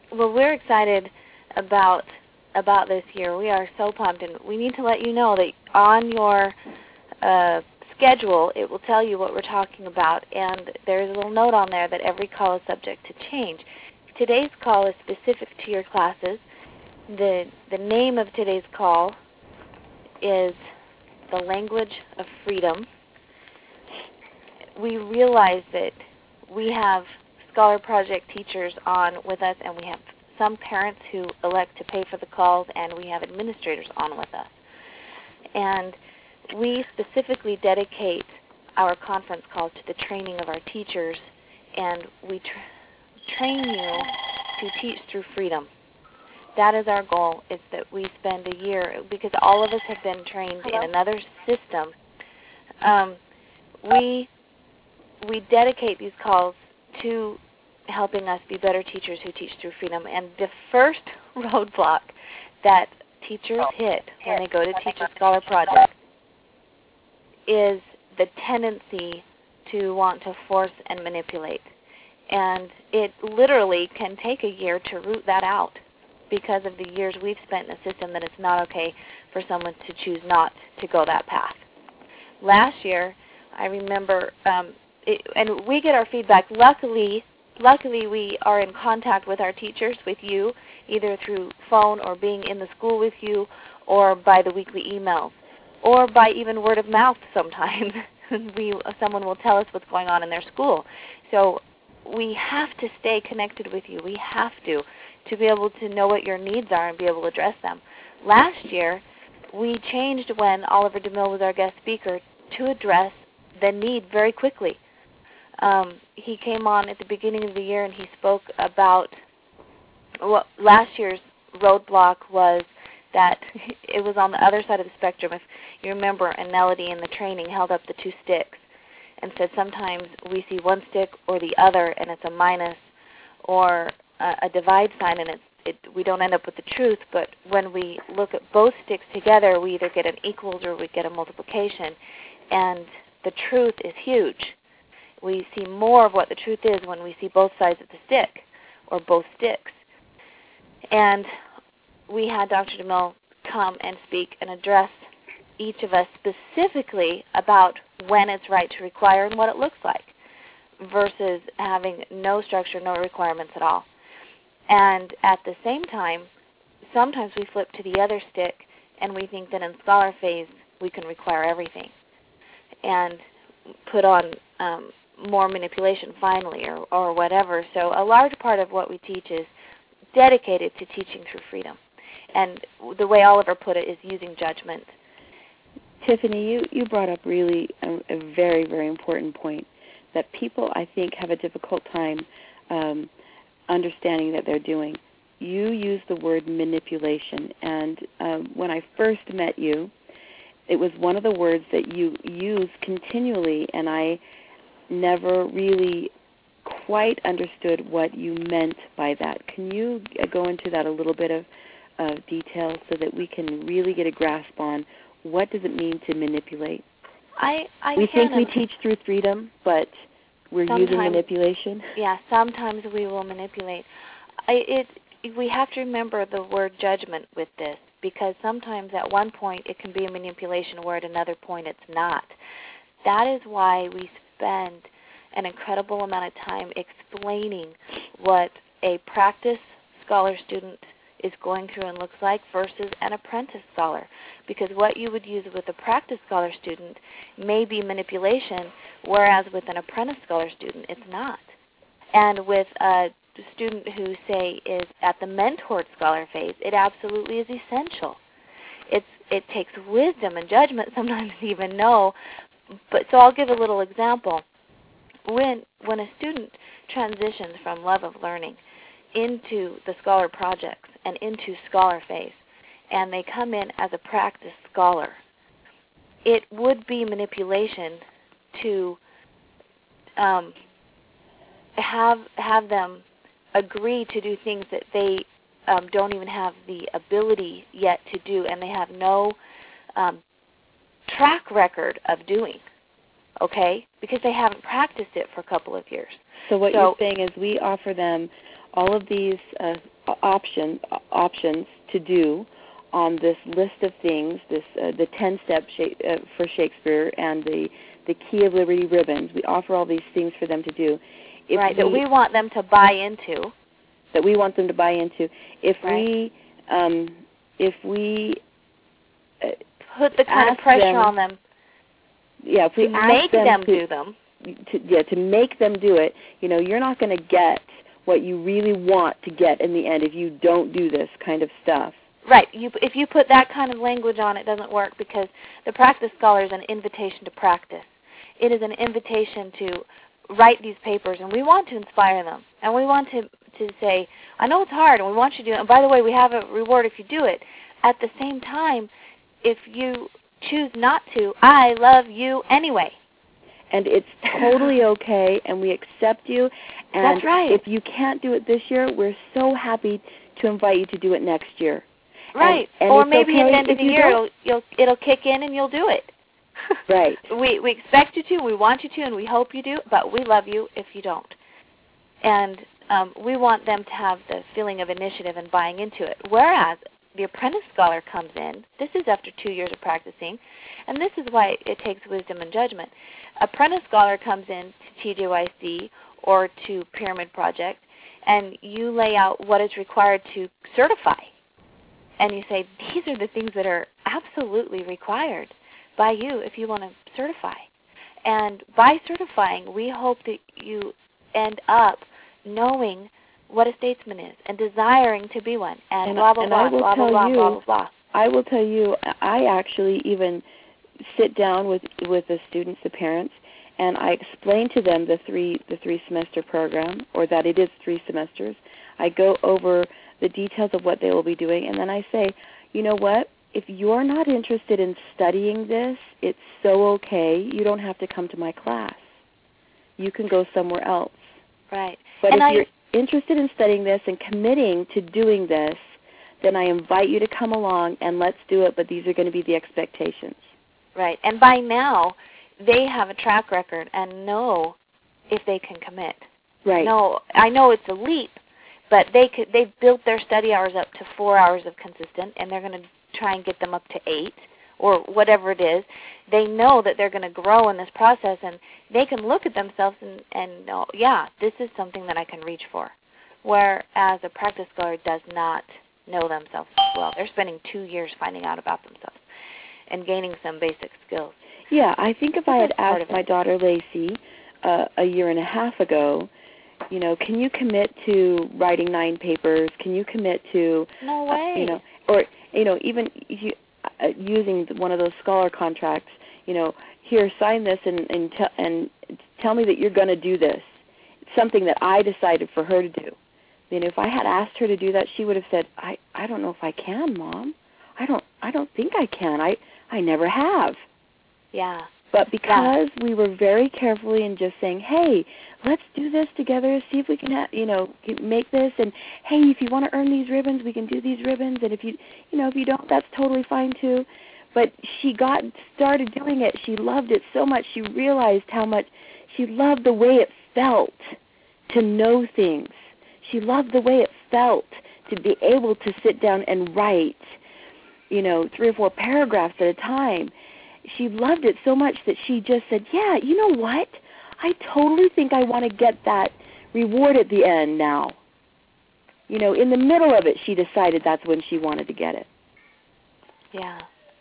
Well, we're excited about this year. We are so pumped, and we need to let you know that on your schedule, it will tell you what we're talking about, and there's a little note on there that every call is subject to change. Today's call is specific to your classes. The name of today's call is The Language of Freedom. We realize that we have Scholar Project teachers on with us, and we have some parents who elect to pay for the calls, and we have administrators on with us. And we specifically dedicate our conference calls to the training of our teachers, and we train you to teach through freedom. That is our goal, is that we spend a year, because all of us have been trained in another system. We dedicate these calls to helping us be better teachers who teach through freedom. And the first roadblock that teachers hit when they go to teach a Scholar Project is the tendency to want to force and manipulate. And it literally can take a year to root that out because of the years we've spent in a system that it's not okay for someone to choose not to go that path. Last year, I remember, and we get our feedback. Luckily, we are in contact with our teachers, with you, either through phone or being in the school with you, or by the weekly emails, or by even word of mouth sometimes. Someone will tell us what's going on in their school. So we have to stay connected with you. We have to be able to know what your needs are and be able to address them. Last year, we changed when Oliver DeMille was our guest speaker to address the need very quickly. He came on at the beginning of the year and he spoke about what last year's roadblock was, that it was on the other side of the spectrum. If you remember, and Melody in the training held up the two sticks and said sometimes we see one stick or the other and it's a minus or a divide sign, and we don't end up with the truth, but when we look at both sticks together, we either get an equals or we get a multiplication, and the truth is huge. We see more of what the truth is when we see both sides of the stick or both sticks. And we had Dr. DeMille come and speak and address each of us specifically about when it's right to require and what it looks like versus having no structure, no requirements at all. And at the same time, sometimes we flip to the other stick and we think that in Scholar Phase we can require everything and put on more manipulation finally or whatever. So a large part of what we teach is dedicated to teaching through freedom. And the way Oliver put it is using judgment. Tiffany, you brought up really a very, very important point, that people, I think, have a difficult time understanding that they're doing. You use the word manipulation, and when I first met you, it was one of the words that you use continually, and I never really quite understood what you meant by that. Can you go into that a little bit of detail so that we can really get a grasp on what does it mean to manipulate? We think we teach through freedom, but we're using manipulation. Yeah, sometimes we will manipulate. We have to remember the word judgment with this, because sometimes at one point it can be a manipulation where at another point it's not. That is why we spend an incredible amount of time explaining what a practice scholar student is going through and looks like versus an apprentice scholar. Because what you would use with a practice scholar student may be manipulation, whereas with an apprentice scholar student, it's not. And with a student who, say, is at the mentored scholar phase, it absolutely is essential. It takes wisdom and judgment sometimes to even know. But so I'll give a little example. When a student transitions from love of learning into the scholar projects and into scholar phase, and they come in as a practice scholar, it would be manipulation to have them agree to do things that they don't even have the ability yet to do, and they have no track record of doing, okay, because they haven't practiced it for a couple of years. So what you're saying is we offer them all of these options to do on this list of things, the 10-step for Shakespeare and the Key of Liberty ribbons. We offer all these things for them to do. That we want them to buy into. That we want them to buy into. If we put the kind of pressure on them. Yeah, if we to make them do them. To make them do it, you're not going to get what you really want to get in the end if you don't do this kind of stuff. Right. If you put that kind of language on, it doesn't work, because the Practice Scholar is an invitation to practice. It is an invitation to write these papers, and we want to inspire them. And we want to say, I know it's hard, and we want you to do it. And by the way, we have a reward if you do it. At the same time, if you choose not to, I love you anyway. And it's totally okay, and we accept you. And that's right. If you can't do it this year, we're so happy to invite you to do it next year. Right. And or maybe okay at the end of the year it'll kick in and you'll do it. Right. We expect you to, we want you to, and we hope you do, but we love you if you don't. And we want them to have the feeling of initiative and buying into it. Whereas the Apprentice Scholar comes in, this is after 2 years of practicing, and this is why it takes wisdom and judgment. Apprentice Scholar comes in to TJYC or to Pyramid Project, and you lay out what is required to certify. And you say, these are the things that are absolutely required by you if you want to certify. And by certifying, we hope that you end up knowing what a statesman is and desiring to be one, and blah, blah, blah, blah, blah, blah, blah, blah. I will tell you, I actually even sit down with the students, the parents, and I explain to them the three-semester program, or that it is 3 semesters. I go over the details of what they will be doing, and then I say, you know what? If you're not interested in studying this, it's so okay. You don't have to come to my class. You can go somewhere else. Right. But if you're interested in studying this and committing to doing this, then I invite you to come along and let's do it, but these are going to be the expectations. Right. And by now, they have a track record and know if they can commit. Right. No, I know it's a leap, but they've built their study hours up to 4 hours of consistent, and they're going to try and get them up to 8 or whatever it is. They know that they're going to grow in this process, and they can look at themselves and know, yeah, this is something that I can reach for. Whereas a Practice Scholar does not know themselves well. They're spending 2 years finding out about themselves and gaining some basic skills. Yeah, I think if I had asked my daughter Lacey a year and a half ago, can you commit to writing 9 papers? Can you commit to no way. Even using one of those scholar contracts, here, sign this and tell me that you're going to do this. It's something that I decided for her to do. If I had asked her to do that, she would have said, I don't know if I can, Mom. I don't think I can. I never have. Yeah. But because we were very carefully in just saying, hey, let's do this together, see if we can, make this, and hey, if you want to earn these ribbons, we can do these ribbons, and if you don't, that's totally fine too. But she got started doing it. She loved it so much. She realized how much she loved the way it felt to know things. She loved the way it felt to be able to sit down and write, 3 or 4 paragraphs at a time. She loved it so much that she just said, yeah, you know what? I totally think I want to get that reward at the end now. In the middle of it, she decided that's when she wanted to get it. Yeah.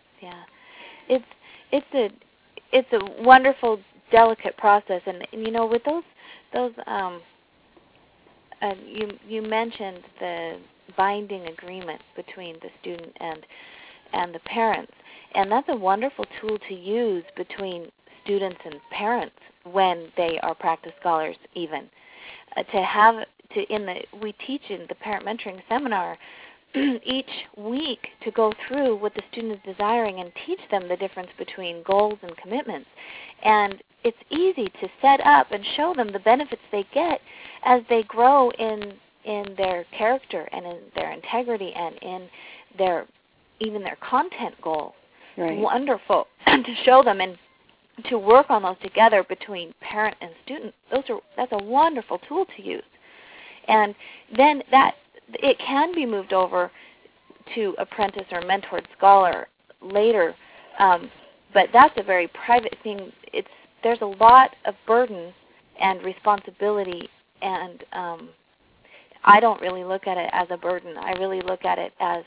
It's a wonderful, delicate process, and with those you mentioned the binding agreement between the student and the parents. And that's a wonderful tool to use between students and parents when they are Practice Scholars even. We teach in the Parent Mentoring Seminar each week to go through what the student is desiring and teach them the difference between goals and commitments. And it's easy to set up and show them the benefits they get as they grow in their character and in their integrity and in even their content goals. Right. It's wonderful to show them and to work on those together between parent and student. That's a wonderful tool to use. And then it can be moved over to apprentice or mentored scholar later, but that's a very private thing. There's a lot of burden and responsibility, and I don't really look at it as a burden. I really look at it as,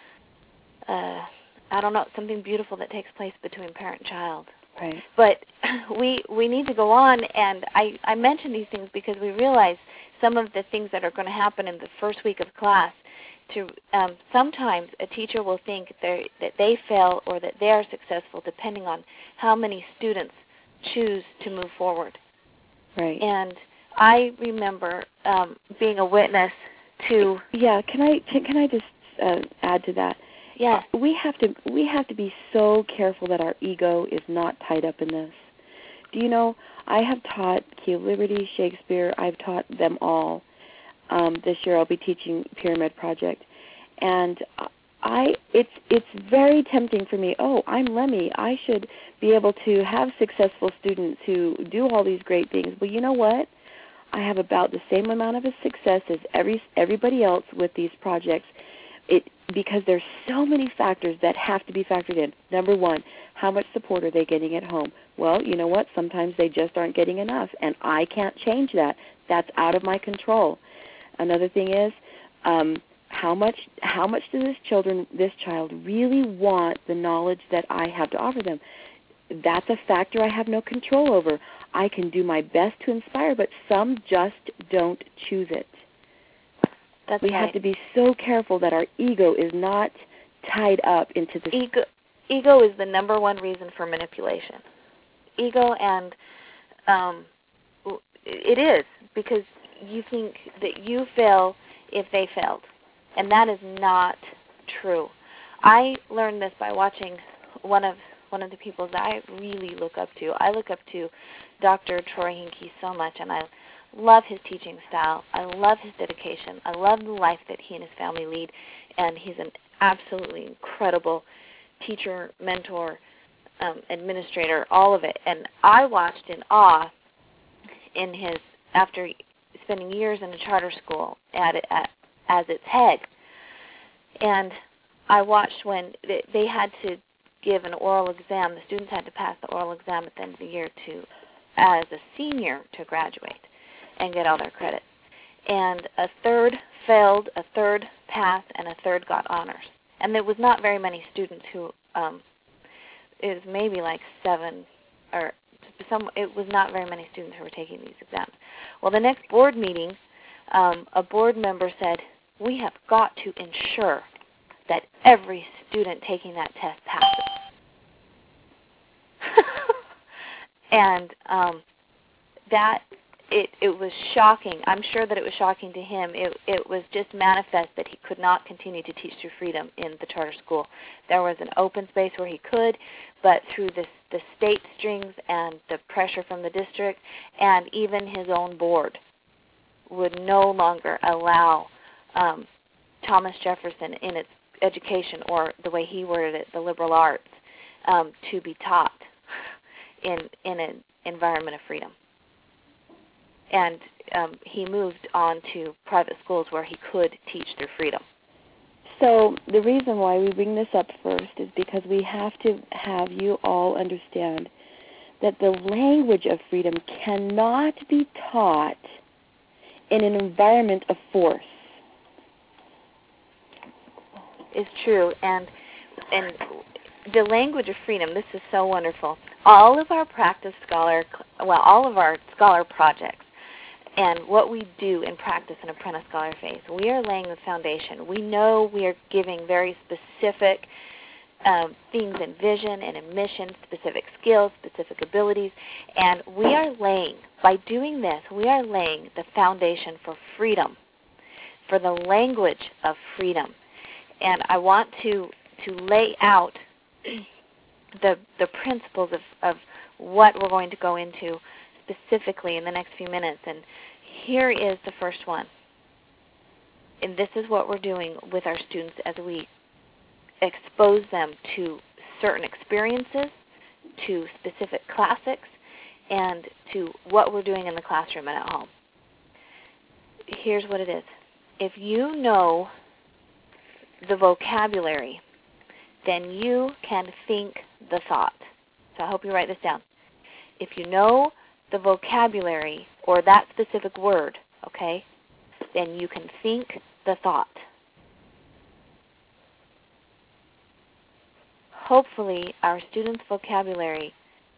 I don't know, something beautiful that takes place between parent and child. Right. But we need to go on, and I mention these things because we realize some of the things that are going to happen in the first week of class. Sometimes a teacher will think that they fail or that they are successful depending on how many students choose to move forward. Right. And I remember being a witness to. Yeah. Can I just add to that? Yeah. We have to be so careful that our ego is not tied up in this. Do you know, I have taught Key of Liberty, Shakespeare. I've taught them all. This year I'll be teaching Pyramid Project, and it's very tempting for me. Oh, I'm Lemmy. I should be able to have successful students who do all these great things. Well, you know what? I have about the same amount of a success as everybody else with these projects. Because there's so many factors that have to be factored in. Number one, how much support are they getting at home? Well, you know what? Sometimes they just aren't getting enough, and I can't change that. That's out of my control. Another thing is, how much does this child really want the knowledge that I have to offer them? That's a factor I have no control over. I can do my best to inspire, but some just don't choose it. We have to be so careful that our ego is not tied up into this. Ego is the number one reason for manipulation. Ego, and it is, because you think that you fail if they failed, and that is not true. I learned this by watching one of the people that I really look up to. I look up to Dr. Troy Hinkie so much, and I love his teaching style. I love his dedication. I love the life that he and his family lead, and he's an absolutely incredible teacher, mentor, administrator, all of it. And I watched in awe after spending years in a charter school as its head. And I watched when they had to give an oral exam. The students had to pass the oral exam at the end of the year as a senior to graduate and get all their credit. And a third failed, a third passed, and a third got honors. And there was not very many students who, it was maybe like 7, or it was not very many students who were taking these exams. Well, the next board meeting, a board member said, we have got to ensure that every student taking that test passes. And it was shocking. I'm sure that it was shocking to him. It was just manifest that he could not continue to teach through freedom in the charter school. There was an open space where he could, but through the state strings and the pressure from the district and even his own board would no longer allow Thomas Jefferson in its education, or the way he worded it, the liberal arts, to be taught in an environment of freedom. And he moved on to private schools where he could teach through freedom. So the reason why we bring this up first is because we have to have you all understand that the language of freedom cannot be taught in an environment of force. It's true, and the language of freedom, this is so wonderful. All of our all of our scholar projects, and what we do in practice in Apprentice Scholar phase, we are laying the foundation. We know we are giving very specific things in vision and in mission, specific skills, specific abilities, and we are laying, by doing this, we are laying the foundation for freedom, for the language of freedom. And I want to lay out the principles of what we're going to go into specifically in the next few minutes. And here is the first one. And this is what we're doing with our students as we expose them to certain experiences, to specific classics, and to what we're doing in the classroom and at home. Here's what it is. if you know the vocabulary, then you can think the thought. So I hope you write this down. If you know the vocabulary or that specific word, okay, then you can think the thought. Hopefully our students' vocabulary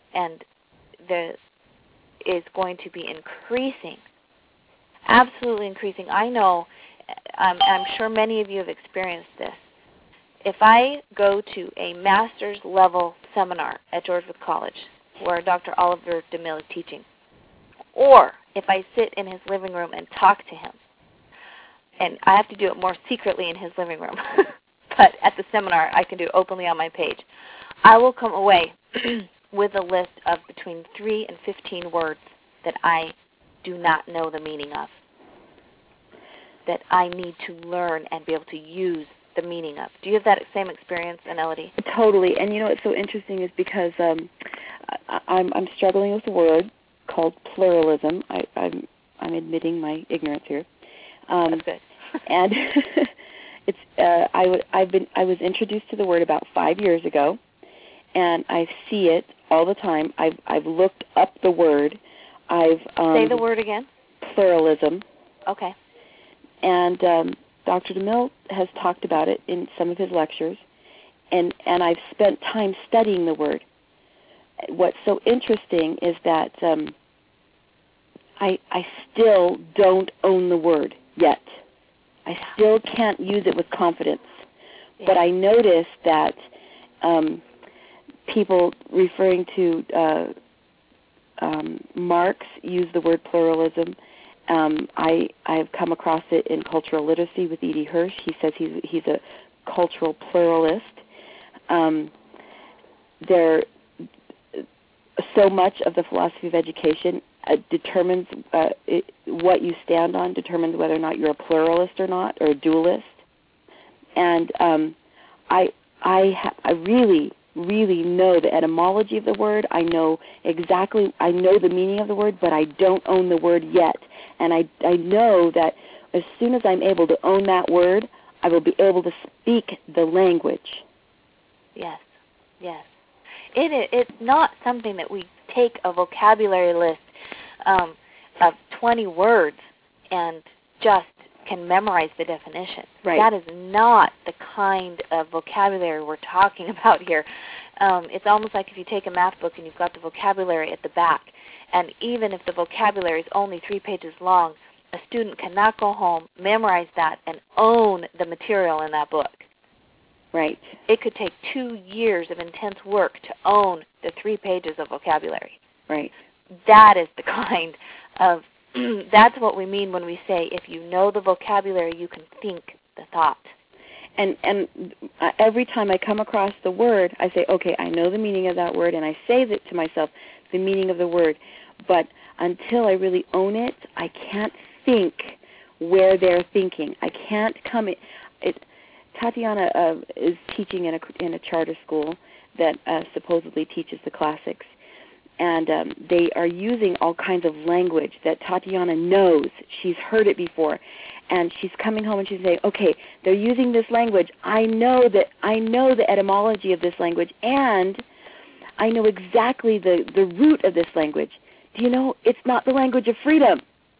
is going to be increasing, absolutely increasing. I know, I'm sure many of you have experienced this. If I go to a master's level seminar at Georgetown College where Dr. Oliver DeMille is teaching, or if I sit in his living room and talk to him, and I have to do it more secretly in his living room, but at the seminar I can do it openly on my page, I will come away with a list of between 3 and 15 words that I do not know the meaning of, that I need to learn and be able to use the meaning of. Do you have that same experience, Anelity? Totally. And you know what's so interesting is because I'm struggling with a word called pluralism. I'm admitting my ignorance here. That's good. And it's I was introduced to the word about 5 years ago, and I see it all the time. I've looked up the word. Say the word again. Pluralism. Okay. And Dr. DeMille has talked about it in some of his lectures, and I've spent time studying the word. What's so interesting is that I still don't own the word yet. I still can't use it with confidence. Yeah. But I noticed that people referring to Marx use the word pluralism. I've come across it in cultural literacy with E.D. Hirsch. He says he's a cultural pluralist. So much of the philosophy of education determines what you stand on, determines whether or not you're a pluralist or not, or a dualist. And I really know the etymology of the word. I know the meaning of the word, but I don't own the word yet. And I know that as soon as I'm able to own that word, I will be able to speak the language. Yes, yes. It's not something that we take a vocabulary list of 20 words and just can memorize the definition. Right. That is not the kind of vocabulary we're talking about here. It's almost like if you take a math book and you've got the vocabulary at the back, and even if the vocabulary is only 3 pages long, a student cannot go home, memorize that, and own the material in that book. Right. It could take 2 years of intense work to own the 3 pages of vocabulary. Right. That is the kind of, that's what we mean when we say if you know the vocabulary, you can think the thought. And every time I come across the word, I say, okay, I know the meaning of that word, and I say that to myself, the meaning of the word. But until I really own it, I can't think where they're thinking. I can't come in. Tatiana is teaching in a charter school that supposedly teaches the classics, and they are using all kinds of language that Tatiana knows. She's heard it before, and she's coming home and she's saying, "Okay, they're using this language. I know the etymology of this language, and I know exactly the root of this language. Do you know it's not the language of freedom?"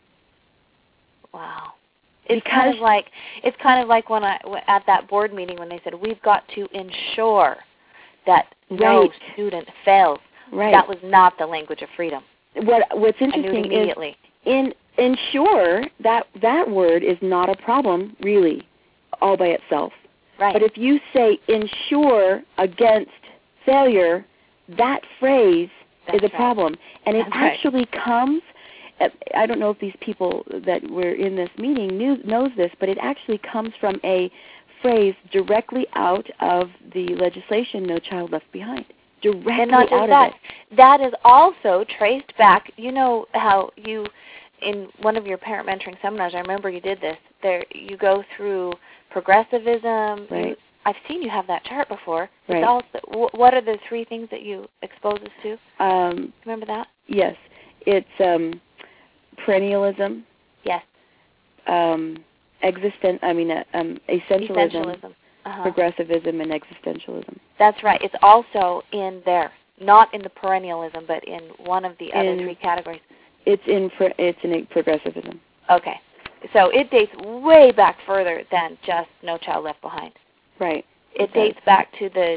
Wow. It's kind of like when at that board meeting when they said we've got to ensure that no student fails. Right. That was not the language of freedom. What's interesting I knew immediately. is ensure that word is not a problem really, all by itself. Right. But if you say ensure against failure, that phrase is a problem, and it actually comes. I don't know if these people that were in this meeting knows this, but it actually comes from a phrase directly out of the legislation, No Child Left Behind. Directly and not just out that, of it. that is also traced back. You know how you, in one of your parent mentoring seminars, I remember you did this. There, you go through progressivism. Right. I've seen you have that chart before. Right. It's also, what are the 3 things that you expose us to? Remember that? Yes. It's perennialism. Yes. Essentialism, progressivism, and existentialism. That's right. It's also in there, not in the perennialism, but in one of the other three categories. It's in progressivism. Okay. So it dates way back further than just No Child Left Behind. Right. It dates back to the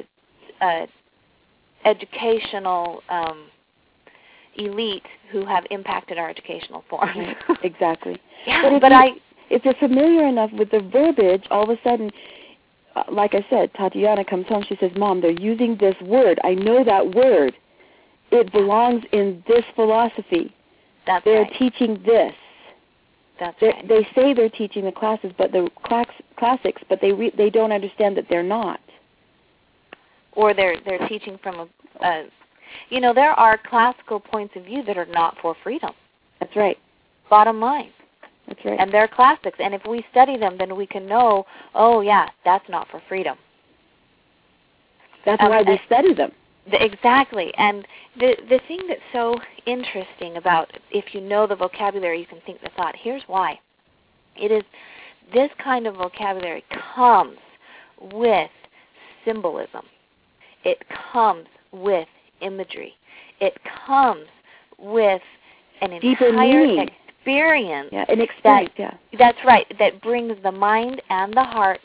educational elite who have impacted our educational forms. Right. Exactly. Yeah, if you're familiar enough with the verbiage, all of a sudden, like I said, Tatiana comes home, she says, Mom, they're using this word. I know that word. It belongs in this philosophy. They're teaching this. That's right. They say they're teaching the classes, but the classics, but they don't understand that they're not. Or they're teaching from there are classical points of view that are not for freedom. That's right. Bottom line. That's right. And they're classics, and if we study them, then we can know, oh yeah, that's not for freedom. That's why we study them. Exactly. And the thing that's so interesting about, if you know the vocabulary, you can think the thought. Here's why. It is this kind of vocabulary comes with symbolism. It comes with imagery. It comes with an deeper entire meaning. Experience. Yeah, an experience. That's right. That brings the mind and the heart.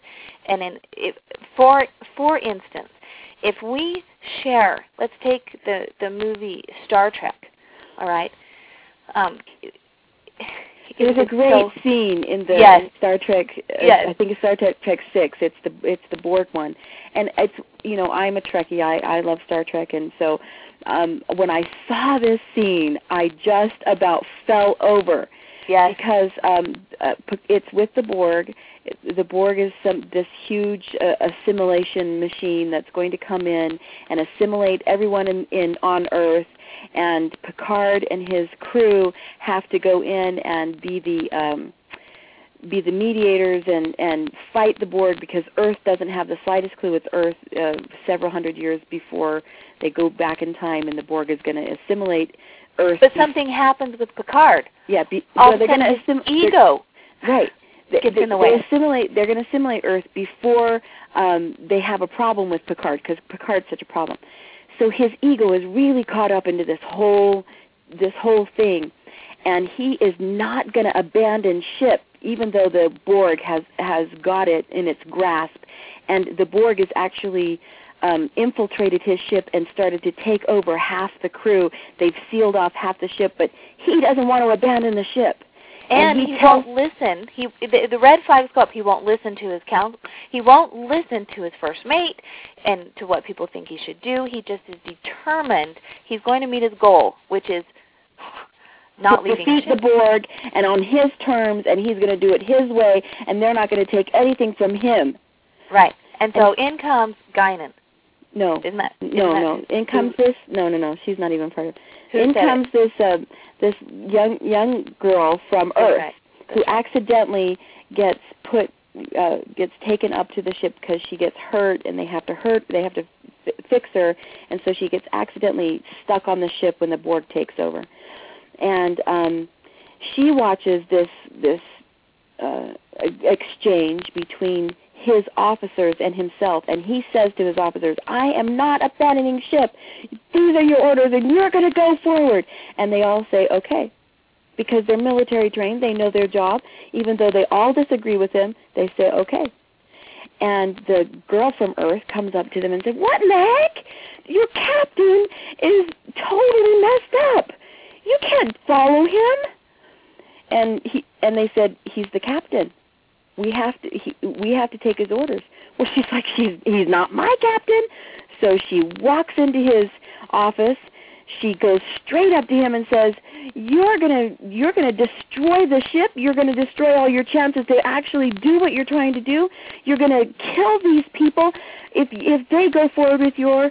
For instance, if we share, let's take the movie Star Trek. All right. There's a great scene in the Star Trek. I think it's Star Trek 6. It's the Borg one, and it's I'm a Trekkie. I love Star Trek, and so when I saw this scene, I just about fell over. Yes. Because it's with the Borg. The Borg is this huge assimilation machine that's going to come in and assimilate everyone on Earth. And Picard and his crew have to go in and be the mediators and fight the Borg, because Earth doesn't have the slightest clue. It's Earth several hundred years before they go back in time, and the Borg is going to assimilate Earth. But something happens with Picard. Yeah, they're going to assimilate ego. Right. Gets in the way. They're going to assimilate Earth before they have a problem with Picard, because Picard's such a problem. So his ego is really caught up into this whole thing, and he is not going to abandon ship, even though the Borg has got it in its grasp, and the Borg has actually infiltrated his ship and started to take over half the crew. They've sealed off half the ship, but he doesn't want to abandon the ship. And he won't listen. The red flags go up. He won't listen to his counsel. He won't listen to his first mate and to what people think he should do. He just is determined he's going to meet his goal, which is not leaving defeat the Borg, and on his terms, and he's going to do it his way, and they're not going to take anything from him. Right. And so in comes Guinan. No. No. In comes this. No. She's not even part of it. In comes this young girl from Earth who accidentally gets taken up to the ship because she gets hurt, and they have to fix her, and so she gets accidentally stuck on the ship when the Borg takes over, and she watches this exchange between his officers and himself, and he says to his officers, I am not abandoning ship. These are your orders, and you're going to go forward. And they all say, okay, because they're military trained, they know their job. Even though they all disagree with him, they say, okay. And the girl from Earth comes up to them and says, what in the heck? Your captain is totally messed up. You can't follow him. And they said, he's the captain. We have to take his orders. Well, she's like, he's not my captain. So she walks into his office. She goes straight up to him and says, you're gonna destroy the ship. You're gonna destroy all your chances to actually do what you're trying to do. You're gonna kill these people if they go forward with your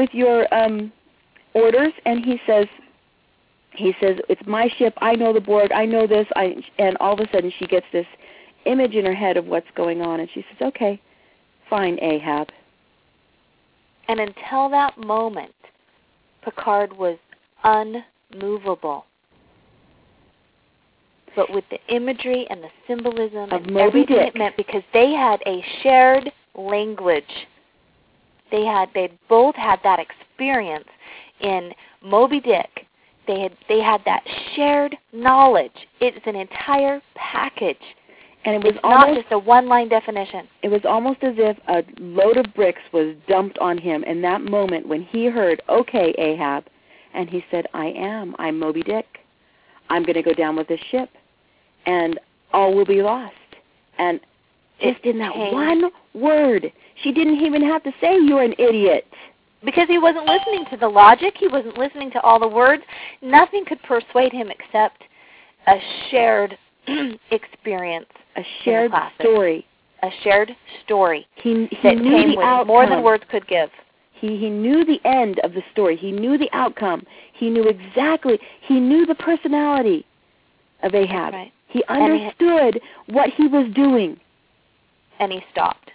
orders. And he says, it's my ship. I know the Borg. I know this. And all of a sudden she gets this image in her head of what's going on, and she says, okay, fine, Ahab. And until that moment, Picard was unmovable. but with the imagery and the symbolism of and Moby everything Dick. it meant, because they had a shared language. They both had that experience in Moby Dick. They had that shared knowledge. It's an entire package. And it was it's not just a one-line definition. It was almost as if a load of bricks was dumped on him in that moment when he heard, "Okay, Ahab," and he said, I'm Moby Dick. I'm going to go down with this ship, and all will be lost. And just in that one word, she didn't even have to say, "You're an idiot." Because he wasn't listening to the logic. He wasn't listening to all the words. Nothing could persuade him except a shared experience. A shared story. A shared story. He that knew came the with outcome. more than words could give. He knew the end of the story. He knew the outcome. He knew the personality of Ahab. Right. He understood what he was doing. And he stopped.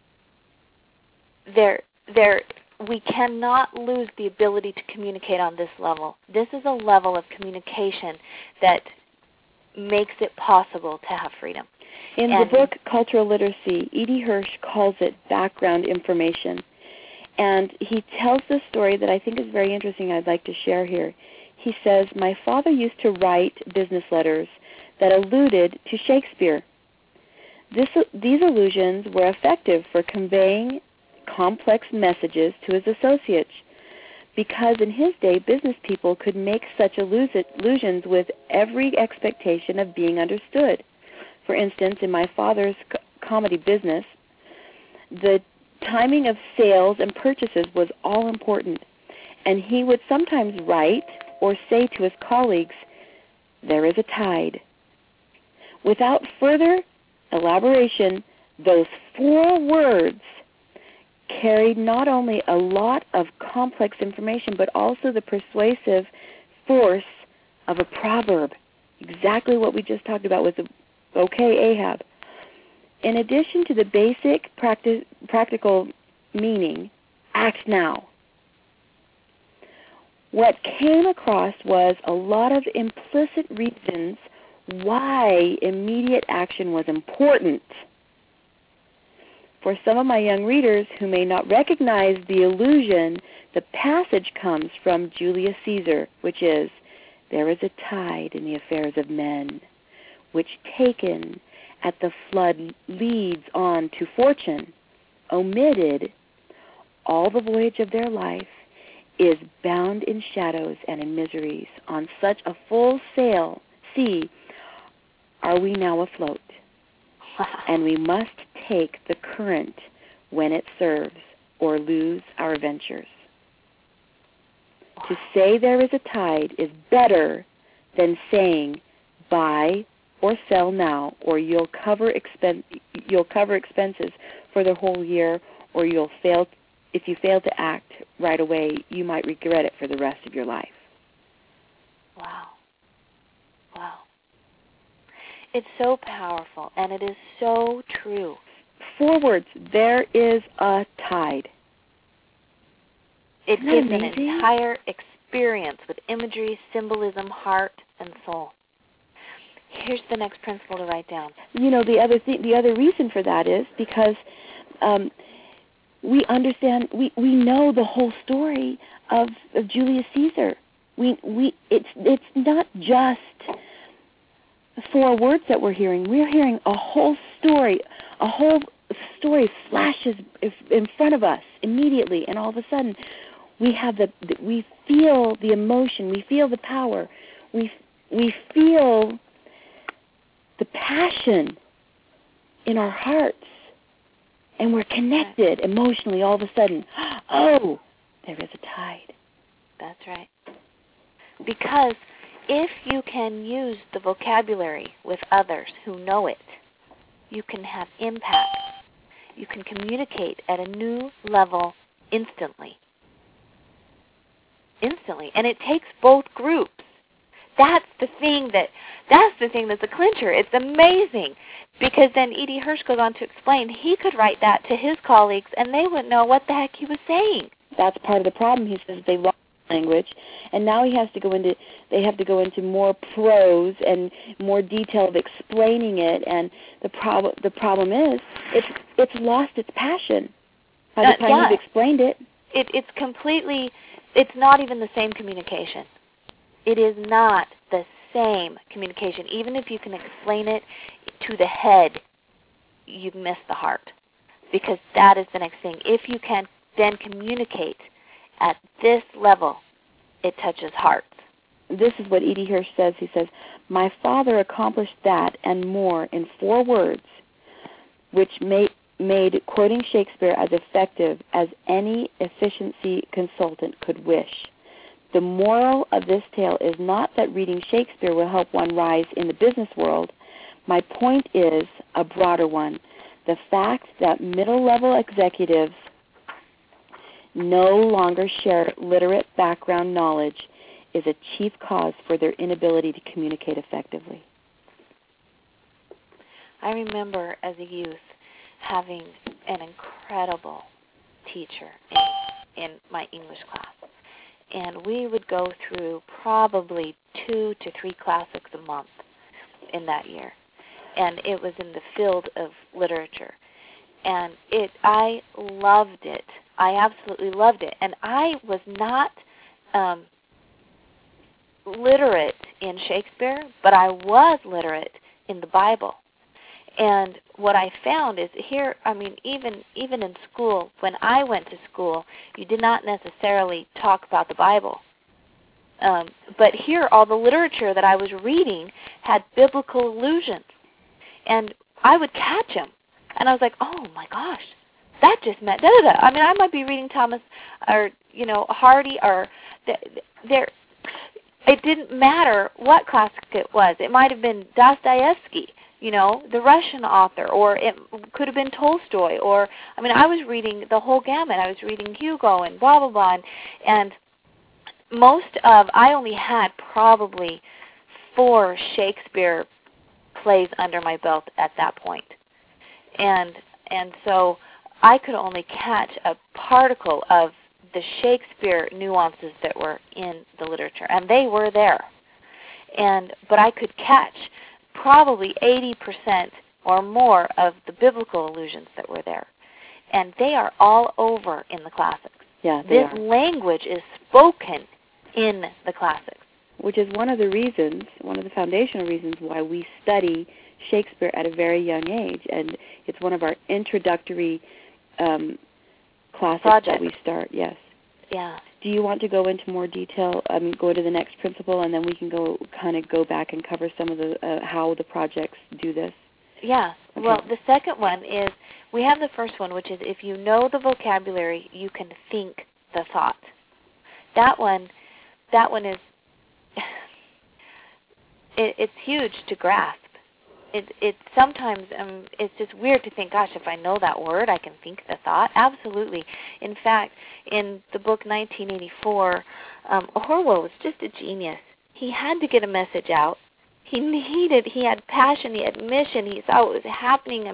We cannot lose the ability to communicate on this level. This is a level of communication that makes it possible to have freedom. In the book Cultural Literacy, E.D. Hirsch calls it background information. And he tells this story that I think is very interesting I'd like to share here. He says, "My father used to write business letters that alluded to Shakespeare. These allusions were effective for conveying complex messages to his associates, because in his day business people could make such allusions with every expectation of being understood. For instance, in my father's comedy business, the timing of sales and purchases was all important, and he would sometimes write or say to his colleagues, 'There is a tide.' Without further elaboration, those 4 words carried not only a lot of complex information, but also the persuasive force of a proverb." Exactly what we just talked about with the "Okay, Ahab." In addition to the basic practical meaning, act now. What came across was a lot of implicit reasons why immediate action was important. For some of my young readers who may not recognize the allusion, the passage comes from Julius Caesar, which is, "There is a tide in the affairs of men, which taken at the flood leads on to fortune, omitted, all the voyage of their life is bound in shadows and in miseries. On such a full sail sea are we now afloat, and we must take the current when it serves, or lose our ventures." To say there is a tide is better than saying buy or sell now, or you'll cover expenses for the whole year, or if you fail to act right away, you might regret it for the rest of your life. Wow. Wow. It's so powerful, and it is so true. 4 words, there is a tide. It gives an entire experience with imagery, symbolism, heart, and soul. Here's the next principle to write down. You know, the other reason for that is because we understand, we know the whole story of Julius Caesar. It's not just 4 words that we're hearing. We're hearing a whole story. A whole story flashes in front of us immediately, and all of a sudden, we feel the emotion. We feel the power. We feel the passion in our hearts, and we're connected emotionally all of a sudden. Oh, there is a tide. That's right. Because if you can use the vocabulary with others who know it, you can have impact. You can communicate at a new level instantly. And it takes both groups. That's the thing that's a clincher. It's amazing. Because then E.D. Hirsch goes on to explain he could write that to his colleagues and they wouldn't know what the heck he was saying. That's part of the problem. He says they lost language, and now they have to go into more prose and more detail of explaining it, and the problem is it's lost its passion by the time you've explained it. It's completely, it's not even the same communication. It is not the same communication. Even if you can explain it to the head, you've missed the heart, because that is the next thing. If you can then communicate at this level, it touches hearts. This is what E.D. Hirsch says. He says, "My father accomplished that and more in 4 words, which made quoting Shakespeare as effective as any efficiency consultant could wish. The moral of this tale is not that reading Shakespeare will help one rise in the business world. My point is a broader one. The fact that middle-level executives no longer share literate background knowledge is a chief cause for their inability to communicate effectively." I remember as a youth having an incredible teacher in my English class. And we would go through probably 2 to 3 classics a month in that year. And it was in the field of literature. And I loved it. I absolutely loved it. And I was not literate in Shakespeare, but I was literate in the Bible. And what I found is here, I mean, even in school, when I went to school, you did not necessarily talk about the Bible. But here, all the literature that I was reading had biblical allusions. And I would catch them. And I was like, oh, my gosh, that just meant da-da-da. I mean, I might be reading Thomas or, Hardy or there. It didn't matter what classic it was. It might have been Dostoevsky, the Russian author, or it could have been Tolstoy, or, I was reading the whole gamut. I was reading Hugo and blah, blah, blah, and I only had probably 4 Shakespeare plays under my belt at that point. And so I could only catch a particle of the Shakespeare nuances that were in the literature, and they were there. But I could catch probably 80% or more of the biblical allusions that were there. And they are all over in the classics. Yeah, this language is spoken in the classics. Which is one of the foundational reasons why we study Shakespeare at a very young age. And it's one of our introductory classes that we start, yes. Yeah. Do you want to go into more detail, go to the next principle, and then we can go back and cover some of the how the projects do this? Yeah. Okay. Well, the second one is, we have the first one, which is if you know the vocabulary, you can think the thought. That one is, it's huge to grasp. It sometimes it's just weird to think, gosh, if I know that word, I can think the thought. Absolutely. In fact, in the book 1984, Orwell was just a genius. He had to get a message out. He had passion, he had mission, he saw what was happening.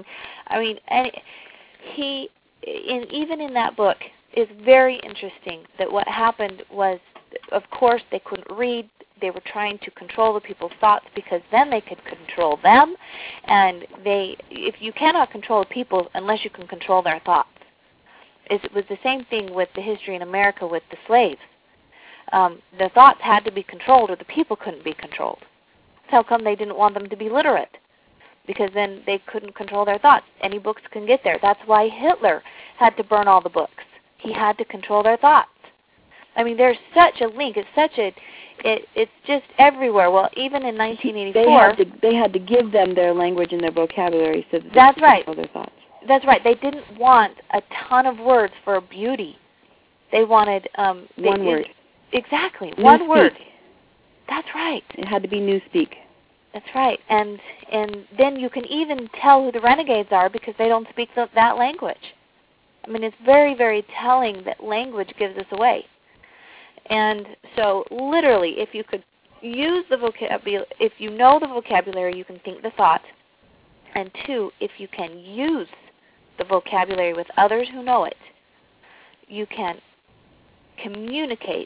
Even in that book, it's very interesting that what happened was, of course, they couldn't read. They were trying to control the people's thoughts because then they could control them. And if you cannot control people unless you can control their thoughts. It was the same thing with the history in America with the slaves. The thoughts had to be controlled or the people couldn't be controlled. That's how come they didn't want them to be literate, because then they couldn't control their thoughts. Any books can get there. That's why Hitler had to burn all the books. He had to control their thoughts. There's such a link. It's just everywhere. Well, even in 1984, they had to give them their language and their vocabulary so that that's they could control their thoughts. That's right. They didn't want a ton of words for beauty. They wanted one word. Exactly, one word. That's right. It had to be newspeak. That's right. And then you can even tell who the renegades are because they don't speak that language. It's very, very telling that language gives us away. And so, literally, if you could use the vocabulary, if you know the vocabulary, you can think the thought. And 2, if you can use the vocabulary with others who know it, you can communicate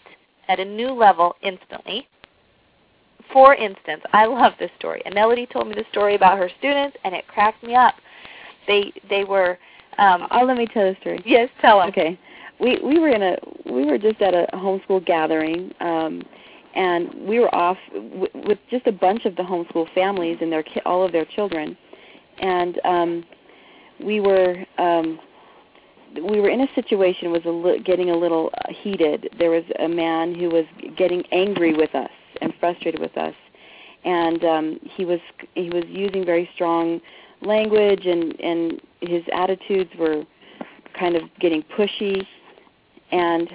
at a new level instantly. For instance, I love this story. And Melody told me the story about her students, and it cracked me up. They were. Let me tell the story. Yes, tell them. Okay, we were just at a homeschool gathering, and we were off with just a bunch of the homeschool families and all of their children, and we were in a situation that was getting a little heated. There was a man who was getting angry with us and frustrated with us, and he was using very strong language, and his attitudes were kind of getting pushy, and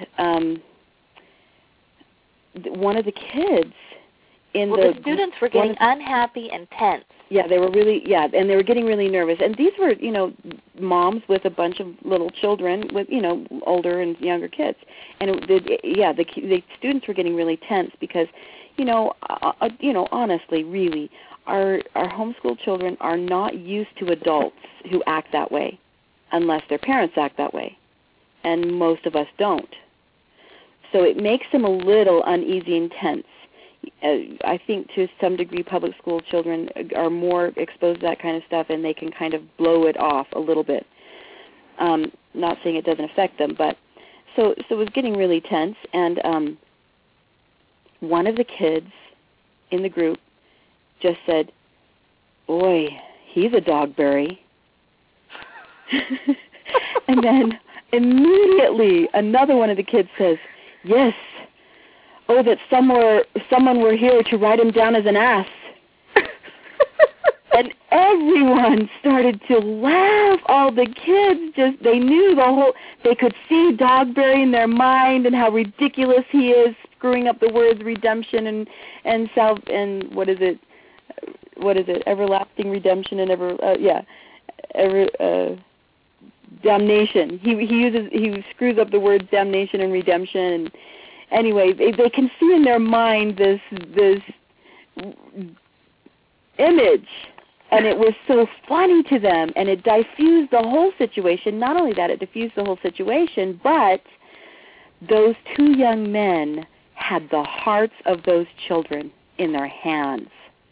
one of the kids the students were getting unhappy and tense. Yeah, they were and they were getting really nervous. And these were, moms with a bunch of little children with, older and younger kids. And the students were getting really tense because, honestly, really, our homeschool children are not used to adults who act that way, unless their parents act that way, and most of us don't. So it makes them a little uneasy and tense. I think to some degree public school children are more exposed to that kind of stuff, and they can kind of blow it off a little bit. Not saying it doesn't affect them, but so it was getting really tense, and one of the kids in the group just said, "Boy, he's a Dogberry." And then immediately another one of the kids says, "Yes. Oh, that someone were here to write him down as an ass." And everyone started to laugh. All the kids they knew they could see Dogberry in their mind and how ridiculous he is, screwing up the words redemption and what is it, everlasting redemption and damnation. He screws up the words damnation and redemption, and anyway, they can see in their mind this image, and it was so funny to them, and it diffused the whole situation. Not only that, it diffused the whole situation, but those two young men had the hearts of those children in their hands.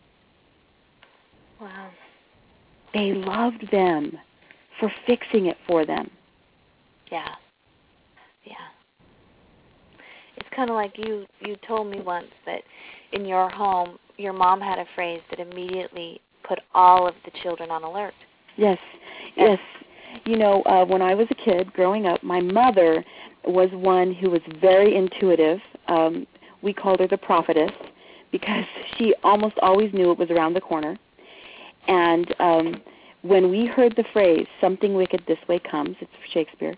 Wow. They loved them for fixing it for them. Yeah. Yeah. It's kind of like you told me once that in your home, your mom had a phrase that immediately put all of the children on alert. Yes, yes. When I was a kid growing up, my mother was one who was very intuitive. We called her the prophetess because she almost always knew it was around the corner. And when we heard the phrase, "something wicked this way comes," it's Shakespeare,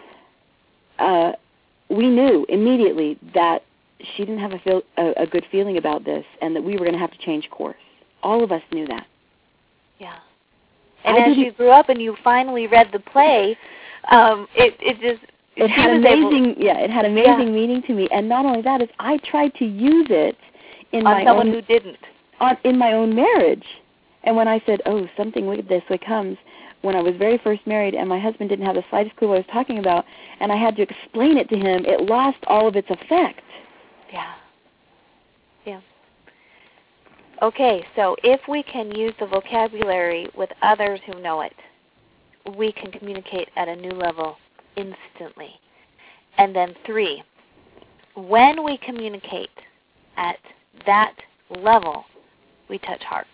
we knew immediately that she didn't have a good feeling about this, and that we were going to have to change course. All of us knew that. Yeah. And as you grew up and you finally read the play, it had amazing meaning to me. And not only that, is I tried to use it in in my own marriage. And when I said, "Oh, something wicked this way comes," when I was very first married and my husband didn't have the slightest clue what I was talking about, and I had to explain it to him, it lost all of its effect. Yeah. Yeah. Okay, so if we can use the vocabulary with others who know it, we can communicate at a new level instantly. And then 3, when we communicate at that level, we touch hearts.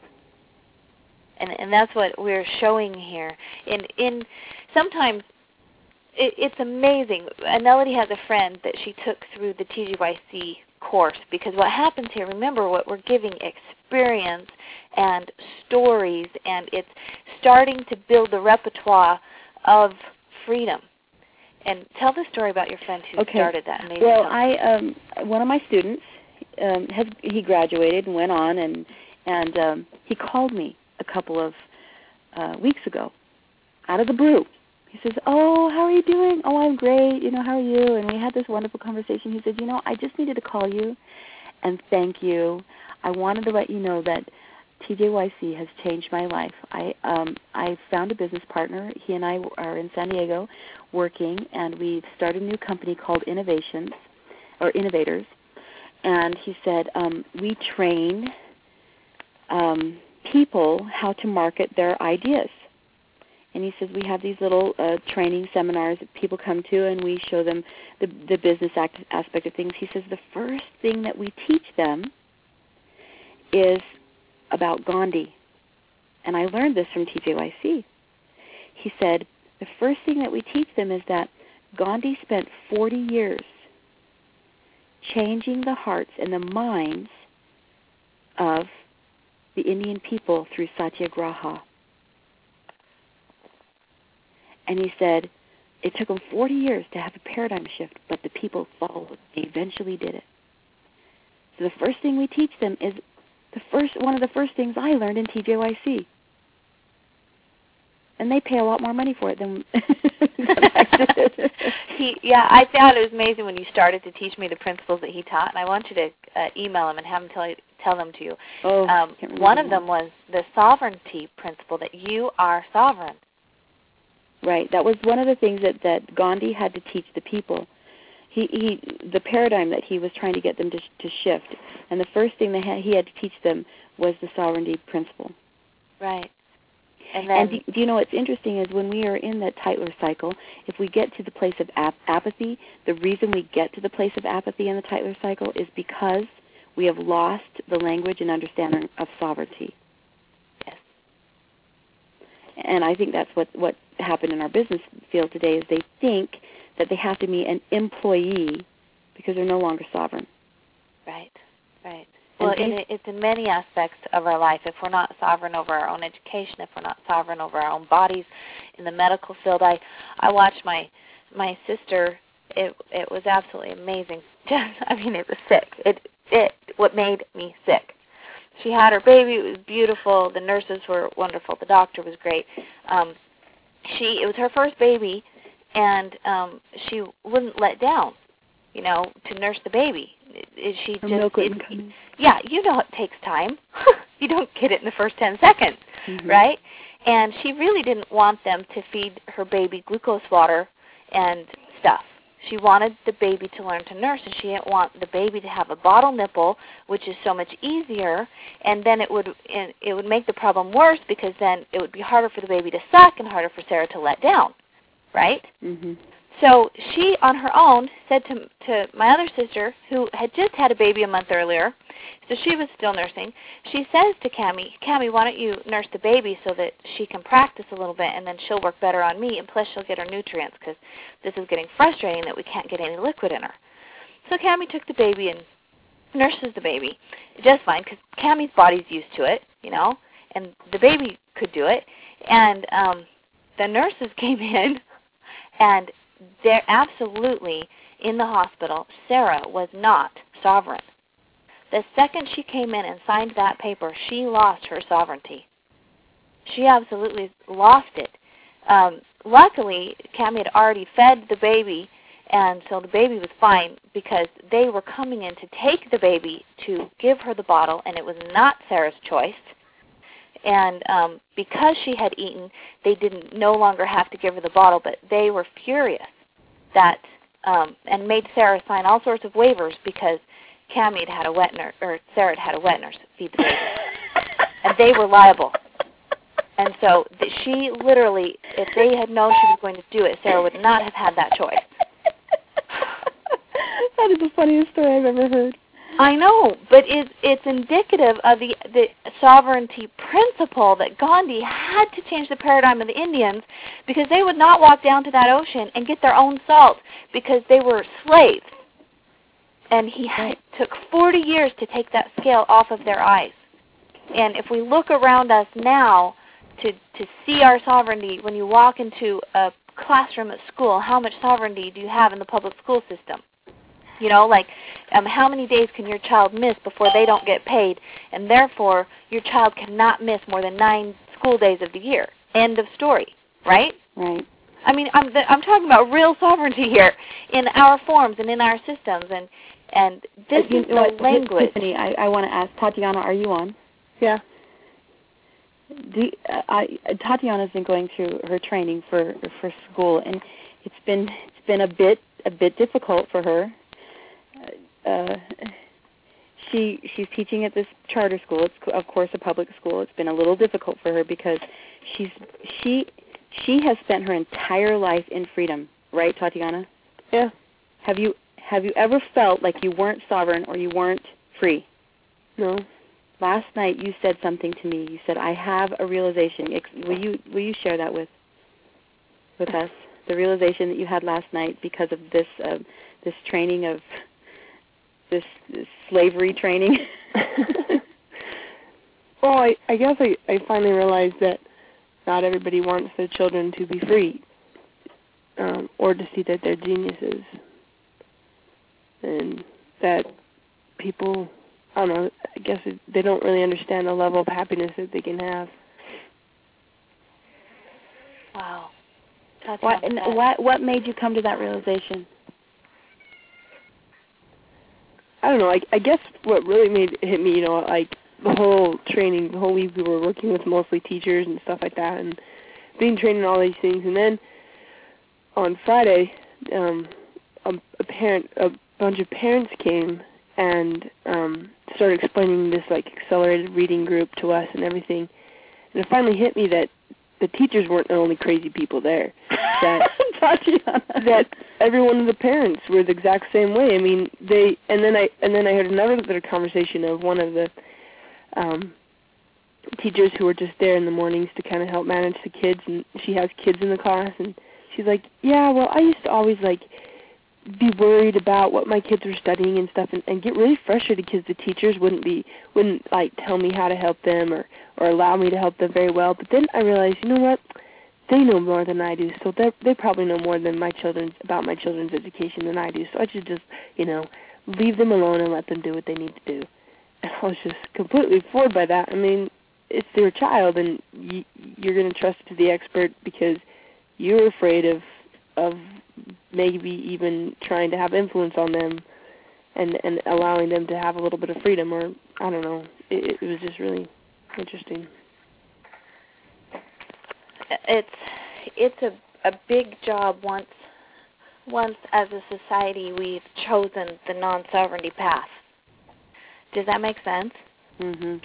And that's what we're showing here. In sometimes it's amazing. Melody has a friend that she took through the TGYC course, because what happens here, remember what we're giving, experience and stories, and it's starting to build the repertoire of freedom. And tell the story about your friend who started that amazing company. One of my students, he graduated and went on, and he called me a couple of weeks ago, out of the blue. He says, "Oh, how are you doing?" "Oh, I'm great. How are you?" And we had this wonderful conversation. He said, "I just needed to call you and thank you. I wanted to let you know that TJYC has changed my life. I found a business partner. He and I are in San Diego working, and we've started a new company called Innovations. or innovators, and he said, we train people how to market their ideas. And he says we have these little training seminars that people come to, and we show them the business aspect of things. He says the first thing that we teach them is about Gandhi. And I learned this from TJYC. He said the first thing that we teach them is that Gandhi spent 40 years changing the hearts and the minds of the Indian people through satyagraha. And he said it took them 40 years to have a paradigm shift, but the people followed. They eventually did it. So the first thing we teach them is one of the first things I learned in TJYC. And they pay a lot more money for it than I did. I found it was amazing when you started to teach me the principles that he taught, and I want you to email him and have him tell them to you. One of them was the sovereignty principle, that you are sovereign. Right. That was one of the things that Gandhi had to teach the people. The paradigm that he was trying to get them to shift, and the first thing that he had to teach them was the sovereignty principle. Right. And do you know what's interesting is when we are in that Tytler cycle, if we get to the place of apathy, the reason we get to the place of apathy in the Tytler cycle is because we have lost the language and understanding of sovereignty. Yes. And I think that's what happened in our business field today is they think that they have to be an employee because they're no longer sovereign. Right, right. Well, it's in many aspects of our life. If we're not sovereign over our own education, if we're not sovereign over our own bodies, in the medical field, I watched my sister. It was absolutely amazing. It was sick. What made me sick. She had her baby. It was beautiful. The nurses were wonderful. The doctor was great. It was her first baby, and she wouldn't let down, to nurse the baby. Yeah, it takes time. You don't get it in the first 10 seconds, right? And she really didn't want them to feed her baby glucose water and stuff. She wanted the baby to learn to nurse, and she didn't want the baby to have a bottle nipple, which is so much easier, and then it would make the problem worse because then it would be harder for the baby to suck and harder for Sarah to let down, right? Mm-hmm. So she, on her own, said to my other sister, who had just had a baby a month earlier, so she was still nursing, she says to Cammie, why don't you nurse the baby so that she can practice a little bit and then she'll work better on me, and plus she'll get her nutrients because this is getting frustrating that we can't get any liquid in her. So Cammie took the baby and nurses the baby just fine because Cammie's body's used to it, and the baby could do it. And the nurses came in, and they're absolutely in the hospital. Sarah was not sovereign. The second she came in and signed that paper, she lost her sovereignty. She absolutely lost it. Luckily, Cammie had already fed the baby, and so the baby was fine because they were coming in to take the baby to give her the bottle, and it was not Sarah's choice. And because she had eaten, they didn't no longer have to give her the bottle, but they were furious that and made Sarah sign all sorts of waivers because Cammie had a wet nurse, or Sarah had a wet nurse feed the baby, and they were liable. And so she literally, if they had known she was going to do it, Sarah would not have had that choice. That is the funniest story I've ever heard. I know, but it's indicative of the sovereignty principle that Gandhi had to change the paradigm of the Indians because they would not walk down to that ocean and get their own salt because they were slaves. And he took 40 years to take that scale off of their eyes. And if we look around us now to see our sovereignty, when you walk into a classroom at school, how much sovereignty do you have in the public school system? How many days can your child miss before they don't get paid, and therefore your child cannot miss more than 9 school days of the year. End of story, right? Right. I'm talking about real sovereignty here in our forms and in our systems, and this is the language. Tiffany, I want to ask, Tatiana, are you on? Yeah. Tatiana's been going through her training for school, and it's been a bit difficult for her. she's teaching at this charter school. It's of course a public school. It's been a little difficult for her because she has spent her entire life in freedom, right, Tatiana? Yeah. Have you ever felt like you weren't sovereign or you weren't free? No. Last night you said something to me. You said, "I have a realization." Will you share that with us? The realization that you had last night because of this training of this slavery training. Well, I guess I finally realized that not everybody wants their children to be free, or to see that they're geniuses, and that people, I don't know, I guess they don't really understand the level of happiness that they can have. Wow. What made you come to that realization? I don't know. I guess what really hit me, like the whole training, the whole week we were working with mostly teachers and stuff like that, and being trained in all these things. And then on Friday, a bunch of parents came and started explaining this like accelerated reading group to us and everything. And it finally hit me that the teachers weren't the only crazy people there. That every one of the parents were the exact same way. I mean, and then I heard another conversation of one of the teachers who were just there in the mornings to kind of help manage the kids, and she has kids in the class, and she's like, "Yeah, well, I used to always like be worried about what my kids were studying and stuff, and get really frustrated because the teachers wouldn't like tell me how to help them or allow me to help them very well. But then I realized, you know what? They know more than I do, so they probably know more than about my children's education than I do. So I should just, leave them alone and let them do what they need to do." And I was just completely floored by that. I mean, it's their child, and you're going to trust it to the expert because you're afraid of maybe even trying to have influence on them and allowing them to have a little bit of freedom, or I don't know. It was just really interesting. It's a big job once as a society we've chosen the non-sovereignty path. Does that make sense? Mhm.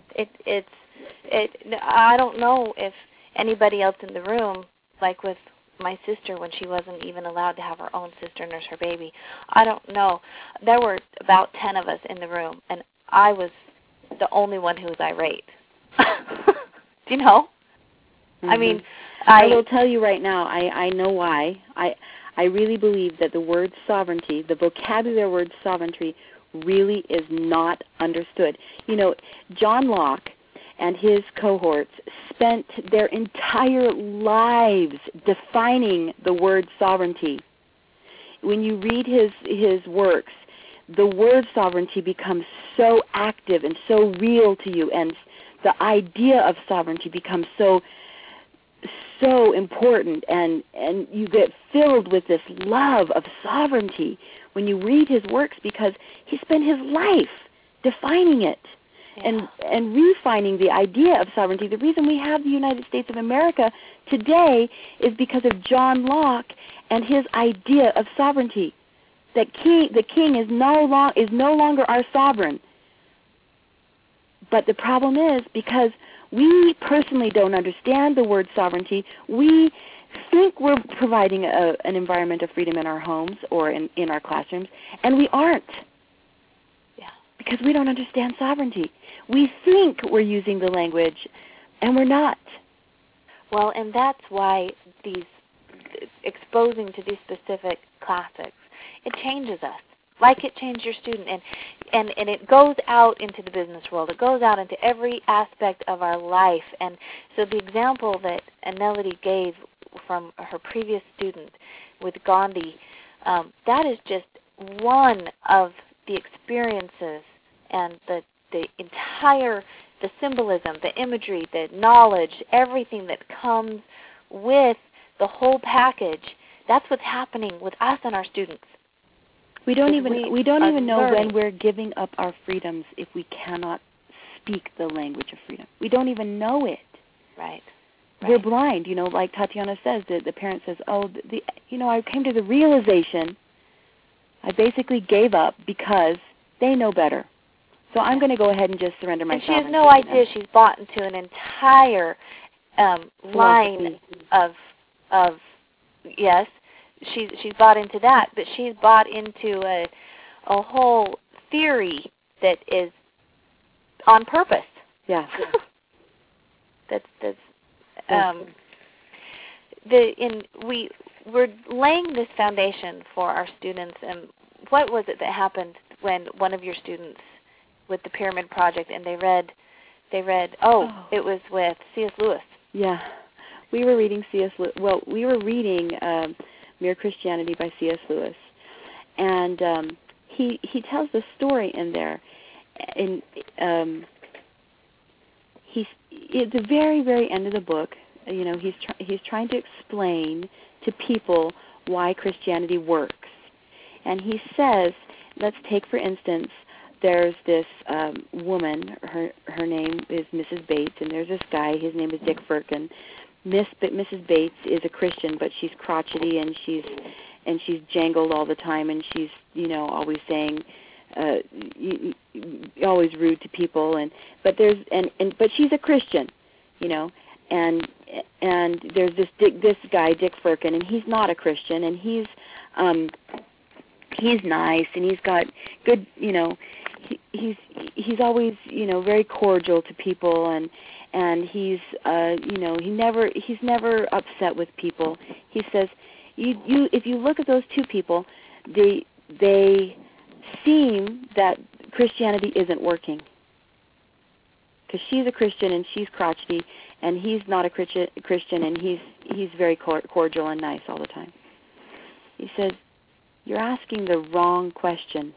I don't know if anybody else in the room, like with my sister when she wasn't even allowed to have her own sister nurse her baby. I don't know. There were about 10 of us in the room, and I was the only one who was irate. Do you know? Mm-hmm. I mean, I will tell you right now, I know why. I really believe that the word sovereignty, the vocabulary word sovereignty, really is not understood. John Locke and his cohorts spent their entire lives defining the word sovereignty. When you read his works, the word sovereignty becomes so active and so real to you, and the idea of sovereignty becomes so important, and you get filled with this love of sovereignty when you read his works, because he spent his life defining it. Yeah. And refining the idea of sovereignty. The reason we have the United States of America today is because of John Locke and his idea of sovereignty. That the king is no longer our sovereign. But the problem is, because we personally don't understand the word sovereignty, we think we're providing an environment of freedom in our homes or in our classrooms, and we aren't. Yeah. Because we don't understand sovereignty. We think we're using the language, and we're not. Well, and that's why exposing to these specific classics, it changes us. Like it changed your student, and it goes out into the business world. It goes out into every aspect of our life. And so the example that Melody gave from her previous student with Gandhi, that is just one of the experiences and the entire, the symbolism, the imagery, the knowledge, everything that comes with the whole package. That's what's happening with us and our students. We don't even know learning. when we're giving up our freedoms if we cannot speak the language of freedom. We don't even know it. Right. We're blind, like Tatiana says. The parent says, "Oh, I came to the realization I basically gave up because they know better. So I'm going to go ahead and just surrender myself. And she has no idea she's bought into an entire line of yes, she's bought into that, but she's bought into a whole theory that is on purpose. Yeah. we're laying this foundation for our students. And what was it that happened when one of your students with the Pyramid Project, and they read it was with C.S. Lewis. Yeah. We were reading we were reading Mere Christianity by C.S. Lewis. And he tells the story in there. And at the very, very end of the book, he's trying to explain to people why Christianity works. And he says, let's take for instance, there's this woman, her name is Mrs. Bates, and there's this guy, his name is Dick Firkin. Mrs. Bates is a Christian, but she's crotchety and she's jangled all the time, and she's always saying always rude to people, but she's a Christian, and there's this guy Dick Firkin, and he's not a Christian, and he's nice, and he's got good, he's always very cordial to people, and he's he's never upset with people. He says if you look at those two people, they seem that Christianity isn't working, because she's a Christian and she's crotchety, and he's not a Christian, and he's very cordial and nice all the time. He says, you're asking the wrong question.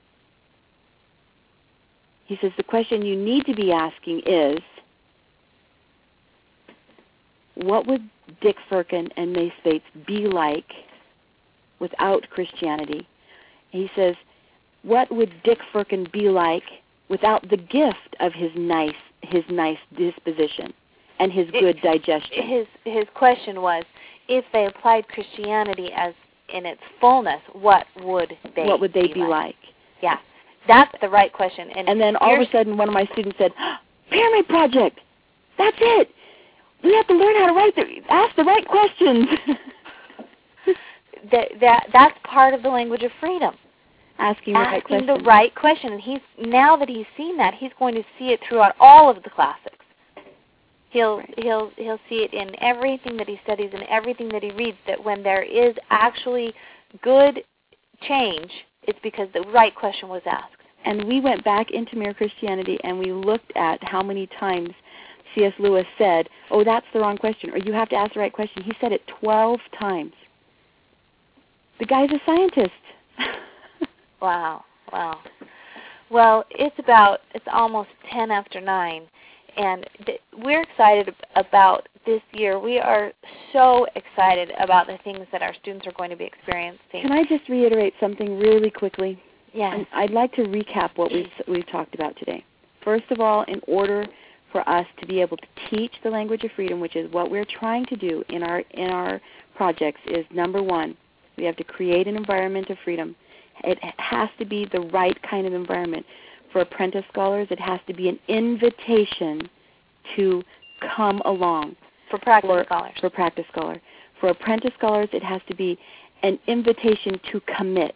He says the question you need to be asking is, what would Dick Firkin and Mace Bates be like without Christianity? And he says, what would Dick Firkin be like without the gift of his nice disposition and his good digestion? His question was, if they applied Christianity as in its fullness, what would they be like? Yeah, that's the right question. And then all of a sudden, one of my students said, Pyramid Project, that's it. We have to learn how to ask the right questions. That's part of the language of freedom. Asking the right question. And now that he's seen that, he's going to see it throughout all of the classics. He'll see it in everything that he studies and everything that he reads, that when there is actually good change, it's because the right question was asked. And we went back into Mere Christianity and we looked at how many times C.S. Lewis said, oh, that's the wrong question, or you have to ask the right question. He said it 12 times. The guy's a scientist. Wow. Well, it's almost 10 after 9, and we're excited about this year. We are so excited about the things that our students are going to be experiencing. Can I just reiterate something really quickly? Yes. And I'd like to recap what we've talked about today. First of all, in order for us to be able to teach the language of freedom, which is what we're trying to do in our projects, is number one, we have to create an environment of freedom. It has to be the right kind of environment. For apprentice scholars, it has to be an invitation to come along. For practice scholars. For practice scholars. For apprentice scholars, it has to be an invitation to commit.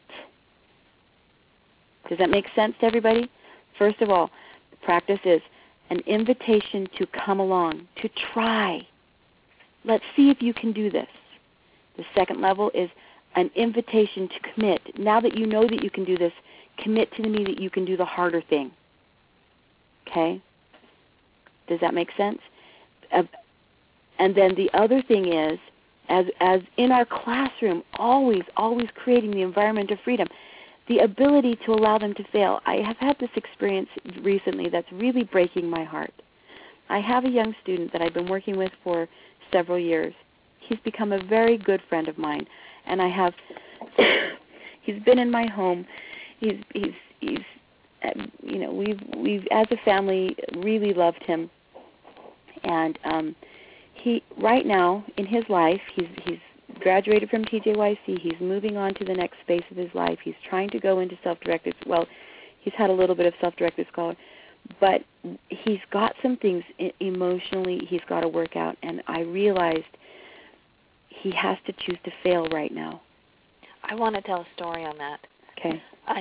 Does that make sense to everybody? First of all, practice is an invitation to come along, to try. Let's see if you can do this. The second level is an invitation to commit. Now that you know that you can do this, commit to me that you can do the harder thing. Okay? Does that make sense? And then the other thing is, as in our classroom, always creating the environment of freedom, the ability to allow them to fail. I have had this experience recently that's really breaking my heart. I have a young student that I've been working with for several years. He's become a very good friend of mine, and he's been in my home. He's we've as a family really loved him, and he right now in his life he's graduated from TJYC. He's moving on to the next phase of his life. He's trying to go into self-directed. Well, he's had a little bit of self-directed scholar, but he's got some things emotionally he's got to work out, and I realized he has to choose to fail right now. I want to tell a story on that. Okay.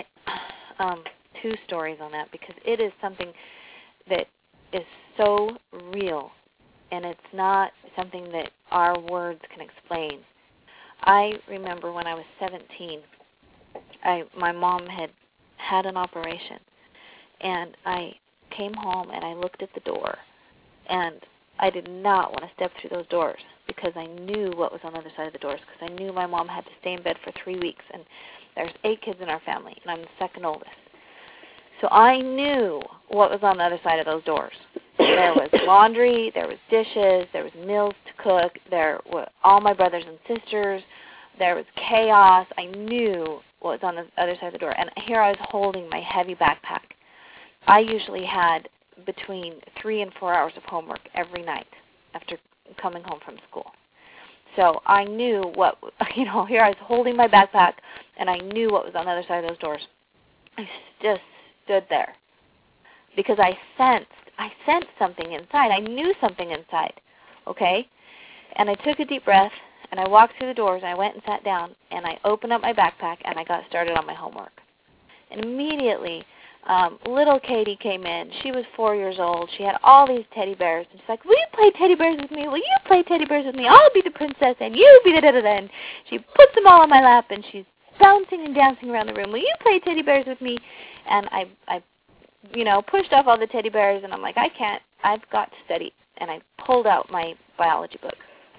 Two stories on that, because it is something that is so real, and it's not something that our words can explain. I remember when I was 17, my mom had an operation, and I came home and I looked at the door, and I did not want to step through those doors because I knew what was on the other side of the doors, because I knew my mom had to stay in bed for 3 weeks, and there's 8 kids in our family, and I'm the second oldest. So I knew what was on the other side of those doors. There was laundry, there was dishes, there was meals to cook, there were all my brothers and sisters, there was chaos. I knew what was on the other side of the door. And here I was holding my heavy backpack. I usually had between 3 and 4 hours of homework every night after coming home from school. So I knew what, here I was holding my backpack, and I knew what was on the other side of those doors. I just stood there because I sensed something inside. I knew something inside, okay? And I took a deep breath, and I walked through the doors, and I went and sat down, and I opened up my backpack, and I got started on my homework. And immediately, little Katie came in. She was 4 years old. She had all these teddy bears. And she's like, will you play teddy bears with me? Will you play teddy bears with me? I'll be the princess, and you be the da-da-da. And she puts them all on my lap, and she's bouncing and dancing around the room. Will you play teddy bears with me? And I pushed off all the teddy bears, and I'm like, I can't. I've got to study. And I pulled out my biology book.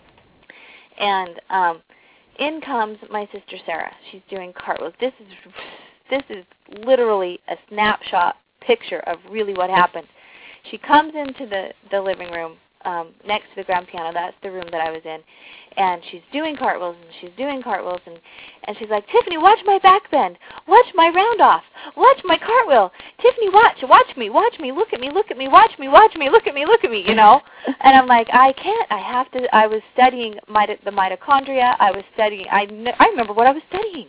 And in comes my sister Sarah. She's doing cartwheels. This is literally a snapshot picture of really what happened. She comes into the living room next to the grand piano. That's the room that I was in. And she's doing cartwheels, and and she's like, Tiffany, watch my back bend. Watch my round off. Watch my cartwheel. Tiffany, watch me, look at me, watch me, look at me, And I'm like, I can't. I have to. I was studying the mitochondria. I was studying. I remember what I was studying.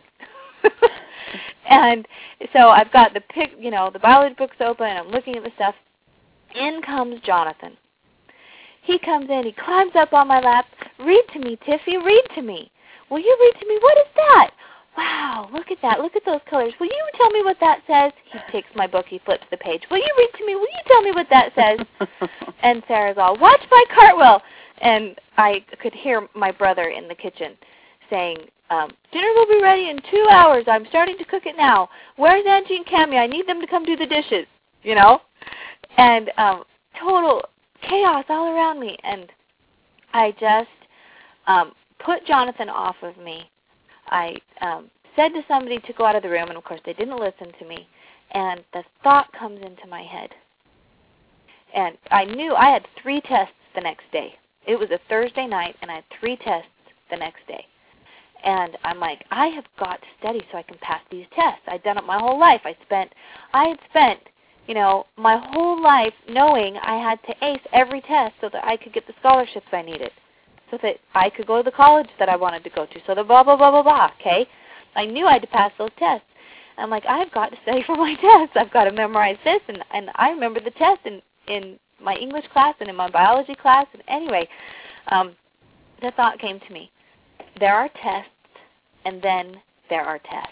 And so I've got the biology books open, and I'm looking at the stuff. In comes Jonathan. He comes in, he climbs up on my lap. Read to me, Tiffy, read to me. Will you read to me? What is that? Wow, look at that. Look at those colors. Will you tell me what that says? He takes my book, he flips the page. Will you read to me? Will you tell me what that says? And Sarah's all, watch my cartwheel. And I could hear my brother in the kitchen saying, dinner will be ready in 2 hours. I'm starting to cook it now. Where's Angie and Cammie? I need them to come do the dishes, And total chaos all around me. And I just put Jonathan off of me. I said to somebody to go out of the room, and of course they didn't listen to me. And the thought comes into my head. And I knew I had 3 tests the next day. It was a Thursday night, and I had 3 tests the next day. And I'm like, I have got to study so I can pass these tests. I'd done it my whole life. I had spent, my whole life knowing I had to ace every test so that I could get the scholarships I needed, so that I could go to the college that I wanted to go to, so the blah, blah, blah, blah, blah, okay? I knew I had to pass those tests. I'm like, I've got to study for my tests. I've got to memorize this. And I remember the test in my English class and in my biology class. And anyway, the thought came to me, there are tests, and then there are tests.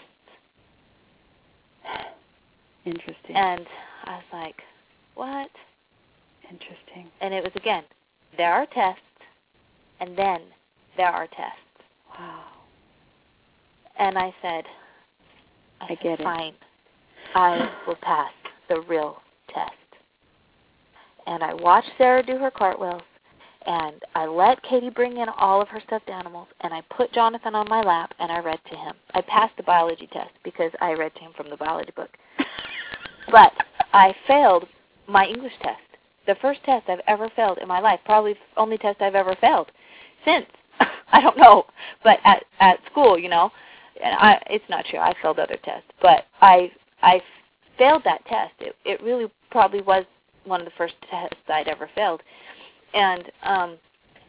Interesting. And I was like, what? Interesting. And it was, again, there are tests, and then there are tests. Wow. And I said, get it. Fine. I will pass the real test. And I watched Sarah do her cartwheels, and I let Katie bring in all of her stuffed animals, and I put Jonathan on my lap, and I read to him. I passed the biology test because I read to him from the biology book. But I failed my English test, the first test I've ever failed in my life, probably the only test I've ever failed since. I don't know, but at school, and it's not true. I failed other tests, but I failed that test. It really probably was one of the first tests I'd ever failed. And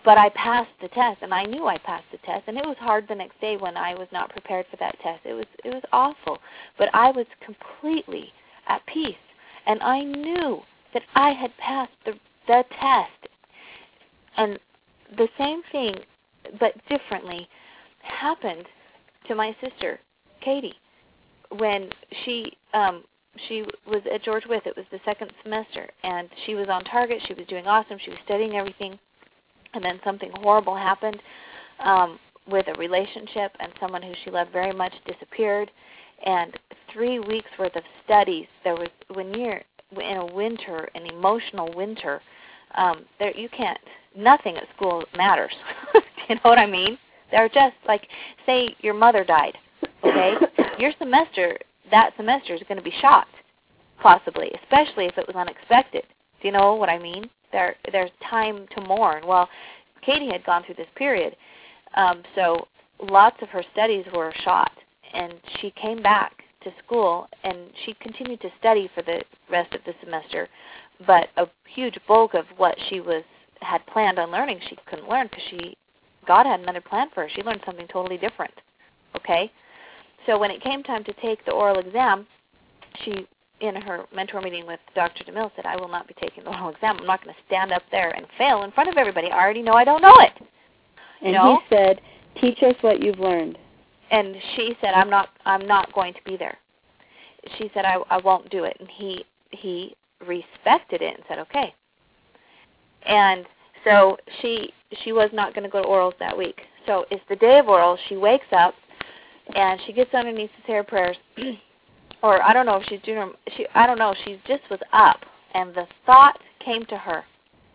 But I passed the test, and I knew I passed the test, and it was hard the next day when I was not prepared for that test. It was awful, but I was completely at peace, and I knew that I had passed the test. And the same thing, but differently, happened to my sister, Katie, when she was at George Wythe. It was the second semester, and she was on target. She was doing awesome. She was studying everything. And then something horrible happened with a relationship, and someone who she loved very much disappeared. And 3 weeks worth of studies. There was when you're in a winter, an emotional winter. You can't. Nothing at school matters. You know what I mean? They're just like, say your mother died. Okay, that semester is going to be shot, possibly, especially if it was unexpected. Do you know what I mean? There's time to mourn. Well, Katie had gone through this period, so lots of her studies were shot, and she came back to school, and she continued to study for the rest of the semester, but a huge bulk of what she had planned on learning she couldn't learn because God had another plan for her. She learned something totally different, okay? So when it came time to take the oral exam, she, in her mentor meeting with Dr. DeMille, said, I will not be taking the oral exam. I'm not going to stand up there and fail in front of everybody. I already know I don't know it. And he said, teach us what you've learned. And she said, I'm not going to be there. She said, I won't do it. And he respected it and said, okay. And so she was not going to go to orals that week. So it's the day of orals. She wakes up, and she gets underneath the Sarah prayers. Or I don't know if she's doing her, I don't know, she just was up, and the thought came to her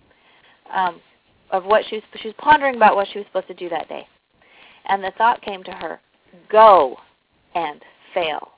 of what she was pondering about what she was supposed to do that day. And the thought came to her, go and fail.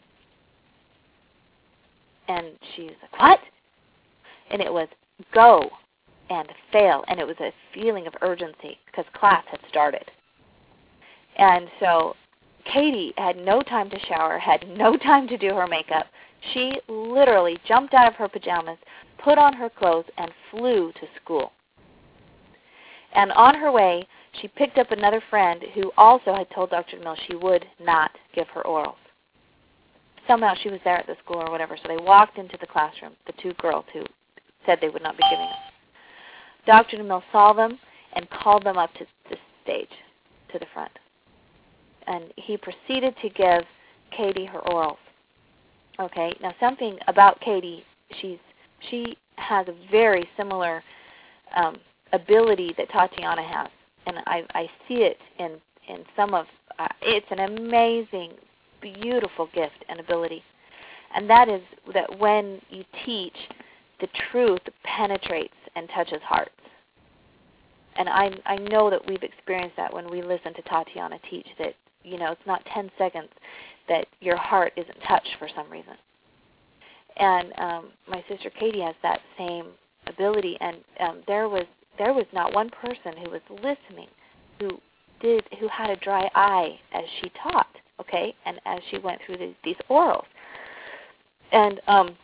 And she's like, what? And it was, go and fail. And it was a feeling of urgency because class had started. And so Katie had no time to shower, had no time to do her makeup. She literally jumped out of her pajamas, put on her clothes, and flew to school. And on her way, she picked up another friend who also had told Dr. DeMille she would not give her orals. Somehow she was there at the school or whatever, so they walked into the classroom, the two girls who said they would not be giving them. Dr. DeMille saw them and called them up to the stage, to the front. And he proceeded to give Katie her orals. Okay, now something about Katie, she has a very similar ability that Tatiana has, and I see it in some of, it's an amazing, beautiful gift and ability, and that is that when you teach, the truth penetrates and touches hearts. And I know that we've experienced that when we listen to Tatiana teach, that, you know, it's not 10 seconds that your heart isn't touched for some reason. And my sister Katie has that same ability, and there was not one person who was listening who had a dry eye as she taught, okay, and as she went through these orals. And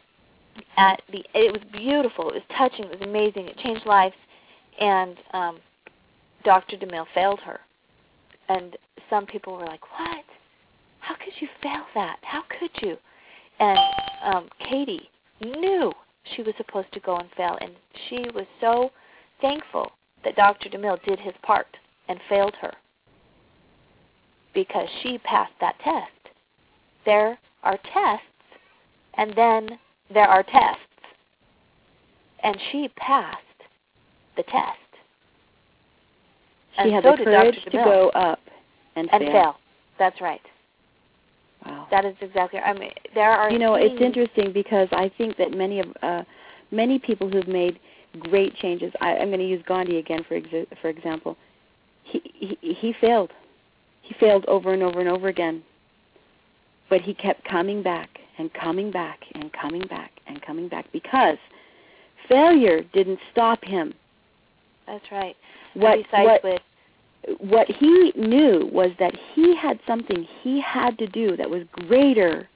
it was beautiful, it was touching, it was amazing, it changed lives, and Dr. DeMille failed her. And some people were like, what? How could you fail that? How could you? And Katie knew she was supposed to go and fail, and she was so thankful that Dr. DeMille did his part and failed her because she passed that test. There are tests, and then there are tests. And she passed the test. She had the courage to go up and fail. That's right. Wow. That is exactly. I mean, there are. You know, it's interesting because I think that many people who've made great changes. I'm going to use Gandhi again for example. He failed. He failed over and over and over again. But he kept coming back and coming back and coming back and coming back because failure didn't stop him. That's right. What he knew was that he had something he had to do that was greater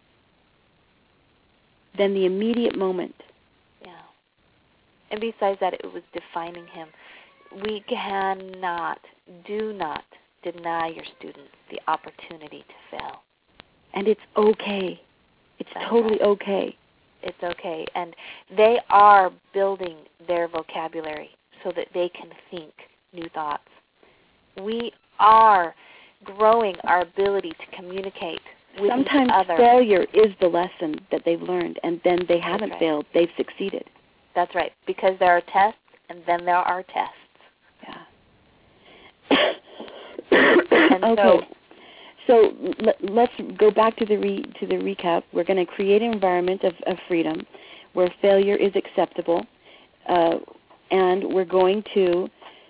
than the immediate moment. Yeah. And besides that, it was defining him. we cannot, do not deny your students the opportunity to fail. And it's okay. It's That's totally right. okay. It's okay. And they are building their vocabulary so that they can think new thoughts. We are growing our ability to communicate with Sometimes each other. failure is the lesson that they've learned, and then they haven't right. failed. They've succeeded. That's right, because there are tests, and then there are tests. Yeah. And okay. So let's go back to the recap. We're going to create an environment of freedom where failure is acceptable, and we're going to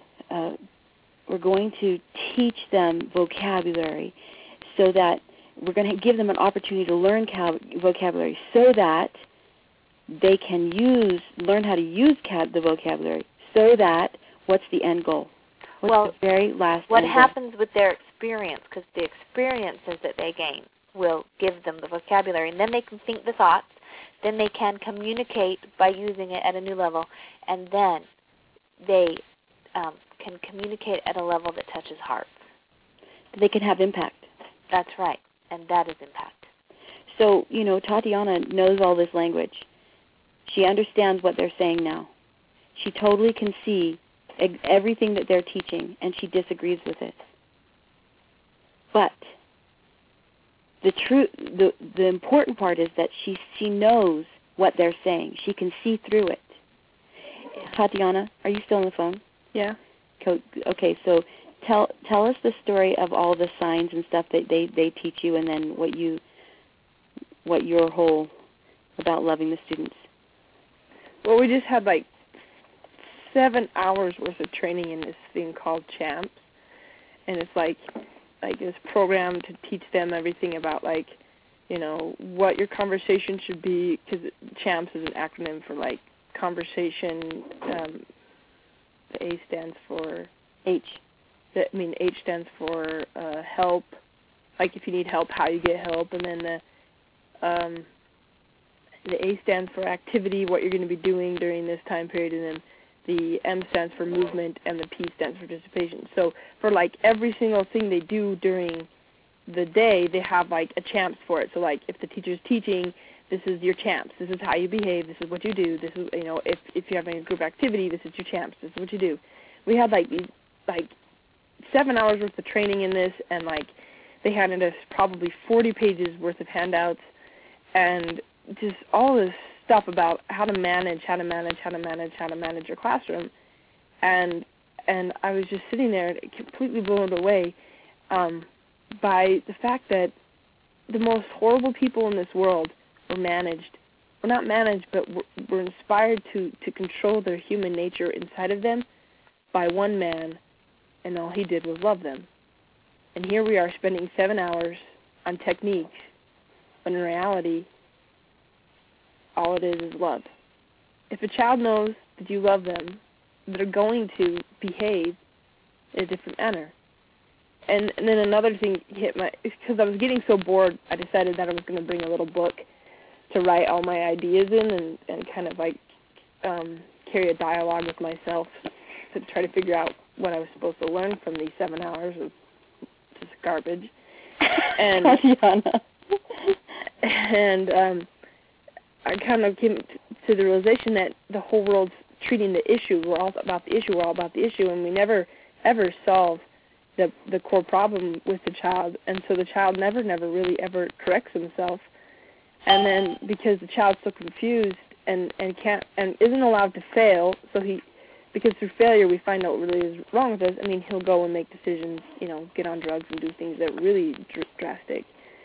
teach them vocabulary, so that we're going to give them an opportunity to learn vocabulary, so that they can learn how to use the vocabulary. So that, what's the end goal? What's the very last what end happens with their experience, because the experiences that they gain will give them the vocabulary, and then they can think the thoughts, then they can communicate by using it at a new level, and then they can communicate at a level that touches hearts. They can have impact. That's right, and that is impact. So, Tatiana knows all this language. She understands what they're saying now. She totally can see everything that they're teaching, and she disagrees with it. But the important part is that she knows what they're saying. She can see through it. Yeah. Tatiana, are you still on the phone? Yeah. Okay, so tell us the story of all the signs and stuff that they teach you, and then what your whole about loving the students. Well, we just had 7 hours worth of training in this thing called CHAMPS, and it's like this program to teach them everything about what your conversation should be, because CHAMPS is an acronym for conversation. The A stands for H. H stands for help, if you need help, how you get help, and then the A stands for activity, what you're going to be doing during this time period, and then the M stands for movement, and the P stands for participation. So for every single thing they do during the day, they have a CHAMPS for it. So if the teacher's teaching, this is your CHAMPS. This is how you behave. This is what you do. This is if you're having a group activity, this is your CHAMPS. This is what you do. We had these 7 hours worth of training in this, and they handed us probably 40 pages worth of handouts, and just all this stuff about how to manage your classroom, and I was just sitting there completely blown away by the fact that the most horrible people in this world were managed. Well, not managed, but were inspired to control their human nature inside of them by one man, and all he did was love them. And here we are spending 7 hours on techniques, when in reality, all it is love. If a child knows that you love them, they're going to behave in a different manner. And then another thing hit because I was getting so bored, I decided that I was going to bring a little book to write all my ideas in, and kind of carry a dialogue with myself to try to figure out what I was supposed to learn from these 7 hours of just garbage. And and I kind of came to the realization that the whole world's treating the issue. We're all about the issue. We're all about the issue, and we never ever solve the core problem with the child. And so the child never really ever corrects himself. And then because the child's so confused and can't and isn't allowed to fail, because through failure we find out what really is wrong with us. He'll go and make decisions, get on drugs and do things that are really drastic.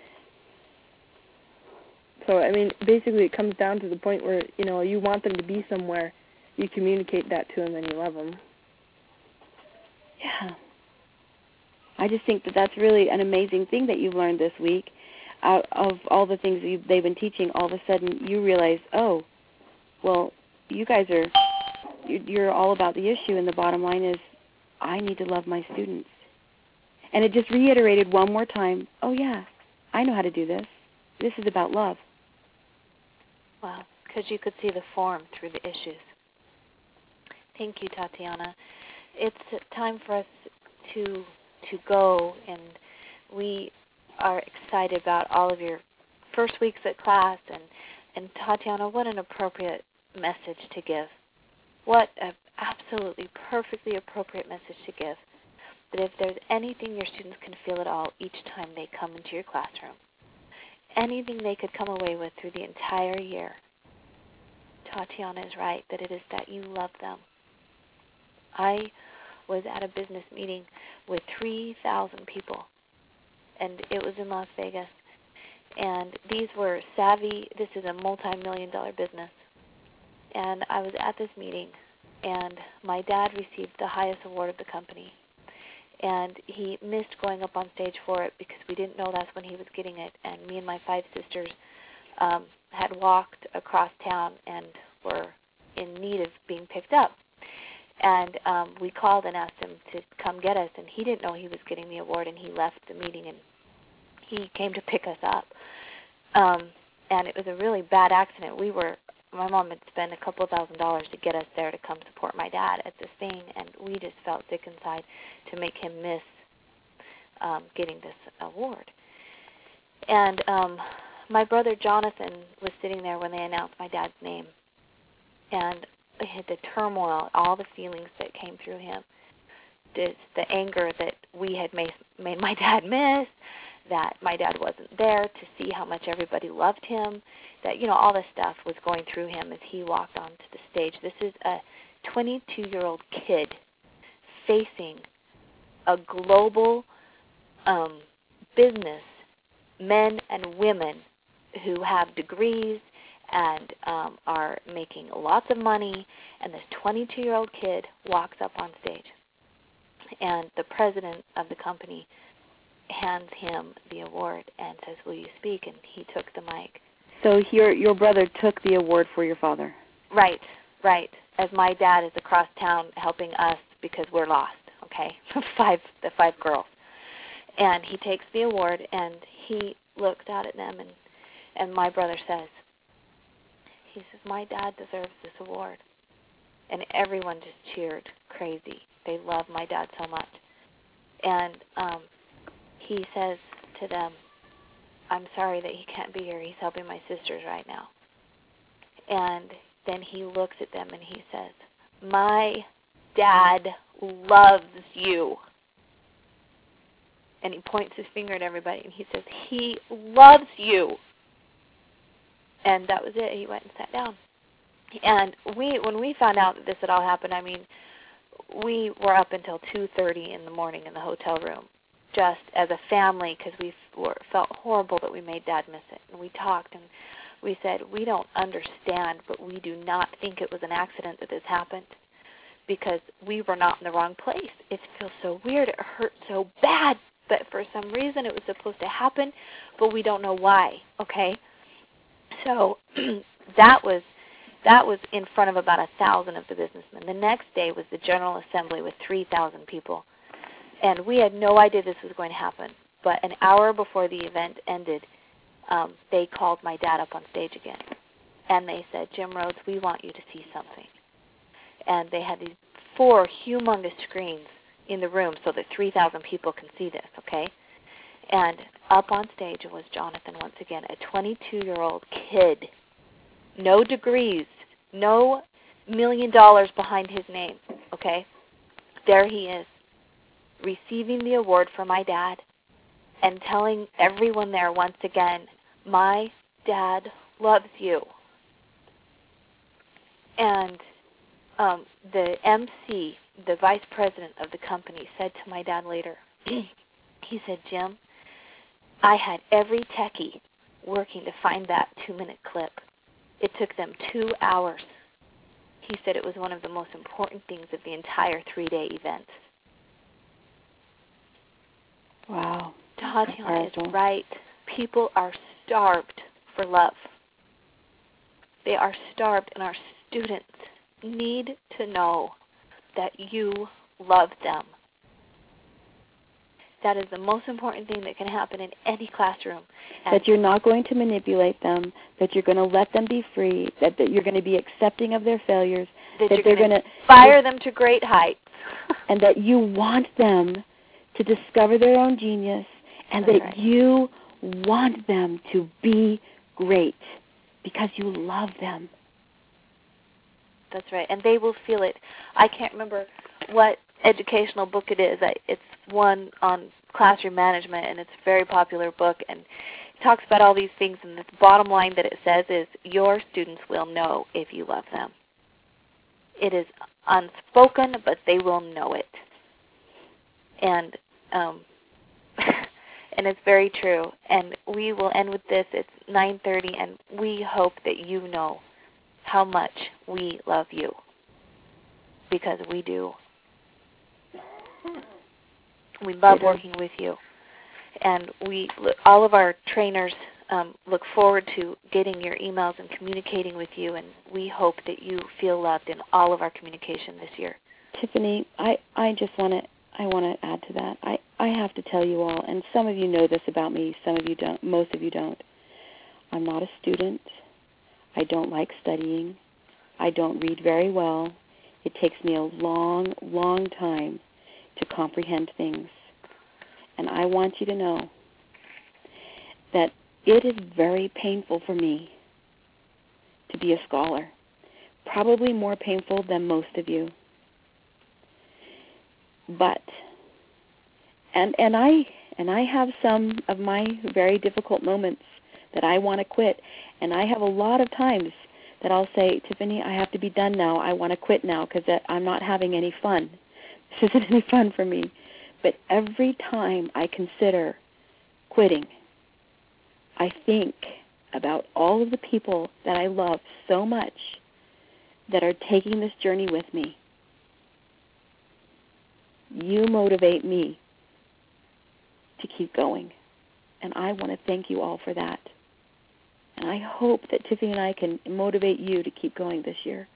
So, basically it comes down to the point where, you want them to be somewhere, you communicate that to them and you love them. Yeah. I just think that that's really an amazing thing that you've learned this week. Out of all the things they've been teaching, all of a sudden you realize, oh, well, you guys you're all about the issue, and the bottom line is, I need to love my students. And it just reiterated one more time, oh yeah, I know how to do this. This is about love. Wow, because you could see the form through the issues. Thank you, Tatiana. it's time for us to go, and we are excited about all of your first weeks at class. And Tatiana, what an appropriate message to give. What an absolutely perfectly appropriate message to give. That if there's anything your students can feel at all each time they come into your classroom, anything they could come away with through the entire year, Tatiana is right, that it is that you love them. I was at a business meeting with 3,000 people, and it was in Las Vegas. And these were savvy, this is a multi-million-dollar business. And I was at this meeting, and my dad received the highest award of the company. And he missed going up on stage for it because we didn't know that's when he was getting it. And me and my 5 sisters had walked across town and were in need of being picked up. And we called and asked him to come get us, and he didn't know he was getting the award, and he left the meeting, and he came to pick us up. And it was a really bad accident. My mom had spent a couple $1,000s to get us there to come support my dad at this thing, and we just felt sick inside to make him miss getting this award. And my brother Jonathan was sitting there when they announced my dad's name, and the turmoil, all the feelings that came through him, the anger that we had made my dad miss, that my dad wasn't there to see how much everybody loved him, that, all this stuff was going through him as he walked onto the stage. This is a 22-year-old kid facing a global business, men and women who have degrees and are making lots of money, and this 22-year-old kid walks up on stage, and the president of the company hands him the award and says, "Will you speak?" And he took the mic. So your brother took the award for your father. Right. As my dad is across town helping us because we're lost, okay? the five girls. And he takes the award, and he looks out at them, and my brother says, "My dad deserves this award." And everyone just cheered crazy. They love my dad so much. And he says to them, "I'm sorry that he can't be here. He's helping my sisters right now." And then he looks at them and he says, "My dad loves you." And he points his finger at everybody and he says, "He loves you." And that was it. He went and sat down. And when we found out that this had all happened, we were up until 2:30 in the morning in the hotel room, just as a family, because we felt horrible that we made Dad miss it. And we talked, and we said, we don't understand, but we do not think it was an accident that this happened, because we were not in the wrong place. It feels so weird. It hurt so bad, but for some reason it was supposed to happen, but we don't know why, okay? So that was in front of about 1,000 of the businessmen. The next day was the General Assembly with 3,000 people. And we had no idea this was going to happen. But an hour before the event ended, they called my dad up on stage again. And they said, "Jim Rhodes, we want you to see something." And they had these 4 humongous screens in the room so that 3,000 people can see this, okay? And up on stage was Jonathan once again, a 22-year-old kid, no degrees, no $1 million behind his name, okay? There he is, receiving the award for my dad and telling everyone there once again, "My dad loves you." And the MC, the vice president of the company, said to my dad later, he said, "Jim, I had every techie working to find that 2-minute clip. It took them 2 hours." He said it was one of the most important things of the entire 3-day event. Wow. Tatiana is right. People are starved for love. They are starved, and our students need to know that you love them. That is the most important thing that can happen in any classroom. That you're not going to manipulate them, that you're going to let them be free, that you're going to be accepting of their failures, that you're going to fire them to great heights. and that you want them to discover their own genius, and That's that right. you want them to be great because you love them. That's right, and they will feel it. I can't remember what educational book it is. It's one on classroom management, and it's a very popular book, and it talks about all these things, and the bottom line that it says is your students will know if you love them. It is unspoken, but they will know it. And and it's very true. And we will end with this. It's 9:30, and we hope that you know how much we love you, because we do. We love working with you, and all of our trainers look forward to getting your emails and communicating with you, and we hope that you feel loved in all of our communication this year. Tiffany, I just want to add to that. I have to tell you all, and some of you know this about me, some of you don't, most of you don't. I'm not a student. I don't like studying. I don't read very well. It takes me a long, long time to comprehend things. And I want you to know that it is very painful for me to be a scholar, probably more painful than most of you. But, and I have some of my very difficult moments that I want to quit, and I have a lot of times that I'll say, Tiffany, I have to be done now. I want to quit now because I'm not having any fun. This isn't any fun for me. But every time I consider quitting, I think about all of the people that I love so much that are taking this journey with me. You motivate me to keep going, and I want to thank you all for that. And I hope that Tiffany and I can motivate you to keep going this year.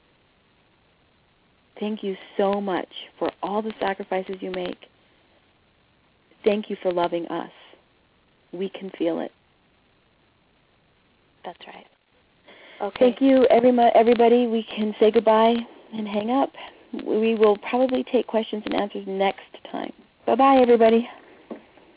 Thank you so much for all the sacrifices you make. Thank you for loving us. We can feel it. That's right. Okay. Thank you, everybody. We can say goodbye and hang up. We will probably take questions and answers next time. Bye-bye, everybody.